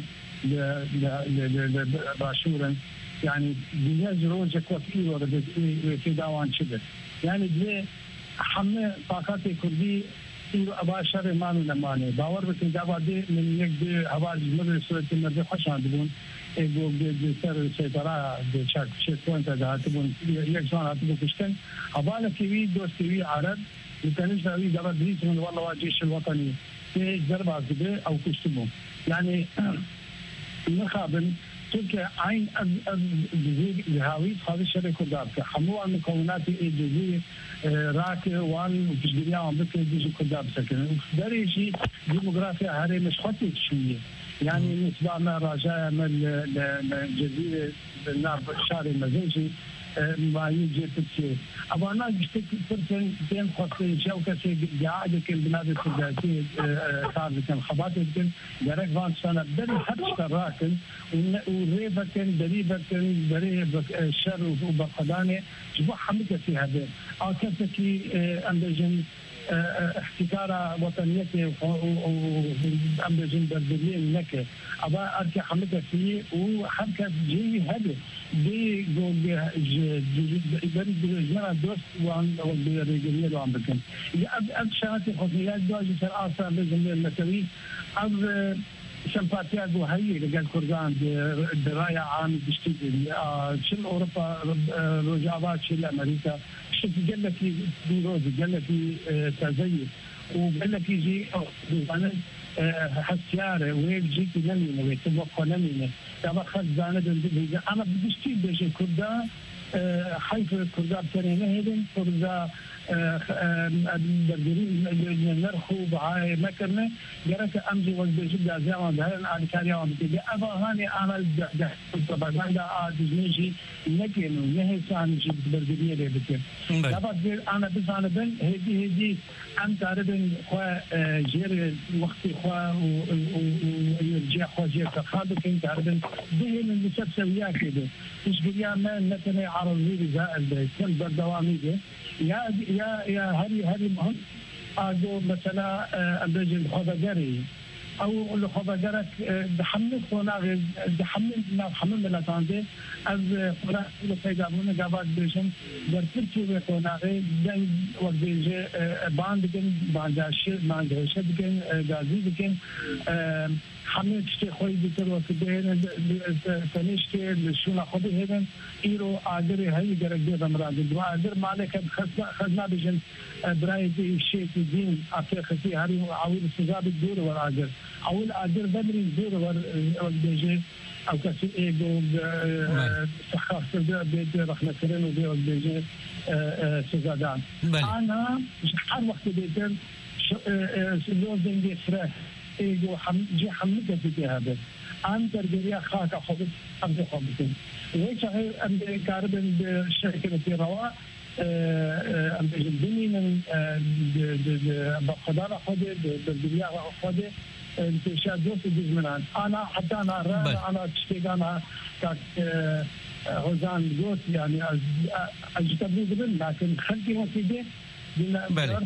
S22: لباشورا يعني بيجاز روزك وكي ورد في داوان شدد يعني دي حمي طاقاتي كردي اباشر مانو نمانه باور بکن داوادی من یک دی حواج مدرسه صورت مرد خوشان دبون ایگو دی سر سیطره دی چاک چیکون تا داتبون یک جوان هاتبون کشتن حواله کیوی دوستیوی عرب يتنش راوي دابا دريت من والله الجيش الوطني في ضربه كده او كشتبون يعني نخابن تركيا عين الهاوي هذا الشركة كردابك حموها المكونات الجزيرة راكي وان وتشجيريا عم بكر يجي كرداب سكن داري شيء ديموغرافيا هاري مش خطيت شوية يعني نسبة ما رجاء من الجزيرة النار شاري مزيجي ما يجي تركيا أبانا جشتك فرسن بين خطين شوكة قاعدة كن بنادي السجاتي صار كان خباتي كن جارك فان سنة بري حرش راكن وريبا كن دريبا كن دري الشر وبقداني جبوا حمكة في هذا أو كفتكي أمبجن احتكار وطنيتي وأمبجن بردلين لك أبا أركي حمكة فيه وحركة جي هذا دي بري دوست وان والرجالية وان بكن أب شغلتي خصوصيات دواجي سر آسا بزن المسوي أب سمباتيا بو هي لقال كردان دراية عام بشتيجي شل أوروبا رجعات شل أمريكا شل قال لك بيروزي قال لك تزيد وقال لك يجي أنا حسيارة ويجي كلامي ويتوقع لامي تبى خزانة دندي أنا بشتي بيجي كردان حيث كردان ترينا هيدن كردان البرجرين نرخو بعاي مكرنا جرك أمزي والبيجي جازيان بهرن أذكاريا وبتيجي أبا هاني أنا البروباغندا أدزنيجي نكينو نهي سانجي برجرين اللي بتيجي دابا أنا بس أنا بن هدي أم تعرفين خوا جير وقتي خوا ويرجع خوا جير كخابك أنت تعرفين ده من مسبسويات كده تشجيا ما نتني عرضي زائد كل بردوامي يا هري مهم أجو مثلا أبرز الخضجري او الخبرات بحمل خناغ بحمل ملاتانده از خناغ پیدابونه جواب بشن در ترکیه خناغ دنگ و بیجه بانداش بگن گازی بگن همه چیز خوی بیتر و سبهن تنیش که شون خودی هستن ایرو آدری هایی گرگ دیدم راضی دو آدر مالک خزنا بجن برای شیء دین افریقی هری عویل سجاب دور و آدر عویل آدر بدری دور و بیجه او کسی ایگو سخاف بيد رحمة كريم وبيد بيجي سجادان. أنا هر وقت بيتر سلوز دنجي فرح ایگو جی حمله کسی هذا عن ترجمة خاك خبز أبدا خبزين ويشغل أمريكا كاربن بالشركة في رواء أمريكا الدنيا من بخدار خده بالدنيا خده انتشار دوس جزمنان أنا حتى أنا تشتغل أنا كات هزان جوت يعني أجتبني قبل لكن خلقي وسيدة
S21: بله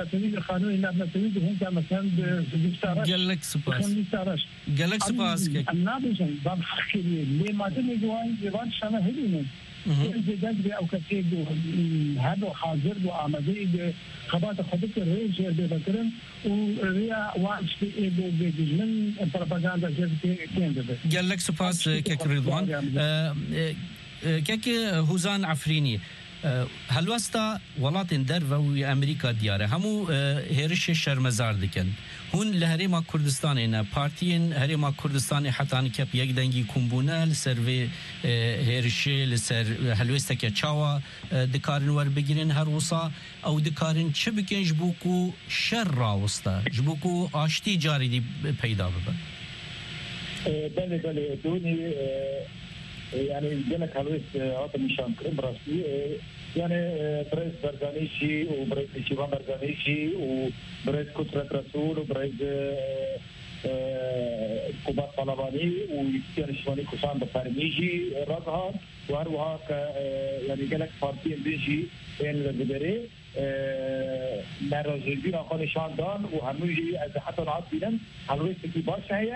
S21: گلک سپاس که
S22: النابجن باب حكي لي ما دني جوان شنو هدينا جد او كتير هذا حاضر وآمده خبات خدت الرئيس بذكرن وريا وانشتي إيجو بجمن propaganda جد كين ده
S21: گلک سپاس که رضوان که هوزان عفرینی هلوستا ولاتن در و امریکا دیاره همو هرش شرمزار دکن هون لهرما کردستان اینا پارتین هرما کردستان حتان کپ یک دنگی کمبونه لسر و هرش لسر هلوستا که چاوا دکارن ور بگیرن هر وصا او دکارن چه بکن جبوکو شر راوستا جبوکو آشتی جاری دی پیدا ببن
S3: بله دونی يعني جلك هلويس هذا مشان كريم براسي يعني بريز برزانيشي وبريز شيبان برزانيشي وبريز كترة رسول وبريز كوبات طلباني ويكتير شمالي كوسان بفرميجي رضها وهروها يعني جلك فارتين بيجي بين الجبري نرازلبين أخواني شاندان وهموجي از حتى نعاد بينن هلويس كي باش هي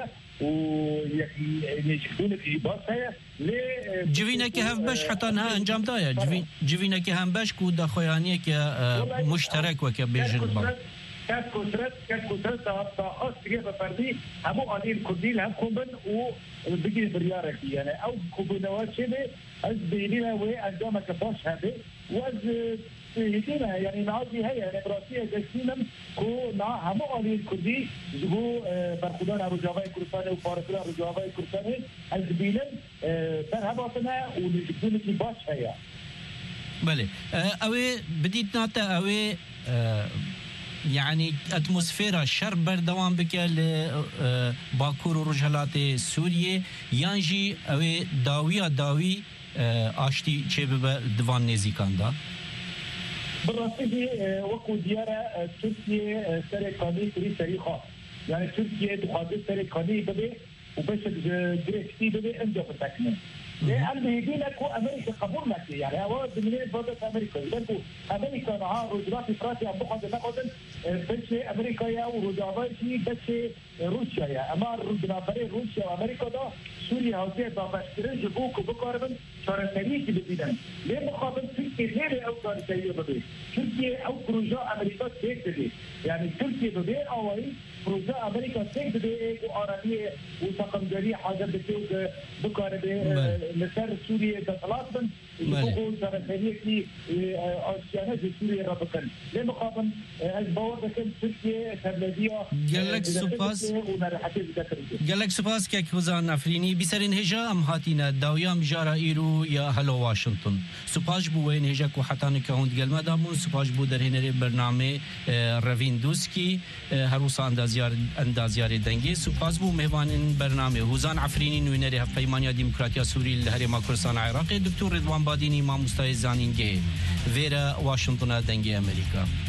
S3: ويجدون في باس هي
S21: جوينه که هم باش حتى انها انجام دايه جوينه که هم باش کو دخویانی که مشترک و که بیژن با
S3: كثرت تا أصله بفردي همو قليل كردين هم كوبن وبيجي بريارك يعني أو كوبنوات شبه از بيننا وأنجام كفاش هذا وأز هدينا يعني نعدي هي يعني براسية جسينا كو نا همو قليل كردي زبو برخدان رجاوي كردستاني وفارسنا رجاوي كردستاني از بينن ترهباتنا ونجدون في باش هي
S21: بله اوه بديت ناتا اوه يعني اتموسفيرا شر بردوام بك باكور ورجالات سوريا يانجي اوه داوي اشتي چه دوان نزيكاندا
S3: بالرصيد وكو ديارة تركيا سرقاني في تاريخها يعني تركيا تقاضي سرقاني بدي وبس دريكتي بدي انجو بتاكنا لأن هيجينا كو أمريكا قبول مكي يعني هو بمنين بودت أمريكا لأنكو أمريكا نها رجلات إفراتي أبو قد نقودن بس أمريكا يا ورجابايشي بس روسيا يا أما رجلات روسيا وأمريكا دا سوريا هوتي بابشترين جبوك وبقاربن شارتانيكي بديدن ليه مقابل تركيا غير أو شارتانيكي بدي تركيا أو بروجا أمريكا تيك بدي يعني تركيا بدي أوي بروجا أمريكا تيك بدي وآرامية وسقمجرية حاجة بتيوك بقاربن لسر سوريا تطلعتن يقول شارتانيكي أشياء سوريا ربكن ليه مقابل أجبار بكن تركيا تبلدية
S21: گلک سپاس که وزان افرینی بیسرین هجا ام هاتینا داویام جارا ایرو یا هلو واشنطن سپاس بو وین هجا کو حتان که هوند گلما دامون سپاس بو در هنری برنامه روین دوسکی هروس اندازیار دنگی سپاس بو مهوان برنامه وزان افرینی نوینری هفپیمانیا دموکراتیا سوری لهرما کردستان عراق دکتور رضوان بادینی ما مستای زانینگه ویرا واشنطن دنگی امریکا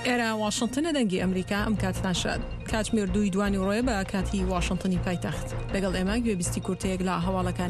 S2: ئێرە واشنگتنە دەنگی ئەمریکا ئەم کاتتان شاد کاتژمێر 2 دوانی ڕۆیە بە کاتی واشنگتنی پایتەخت لەگەڵ ئێمە گوێبیستی کورتەیەک لە هەواڵەکان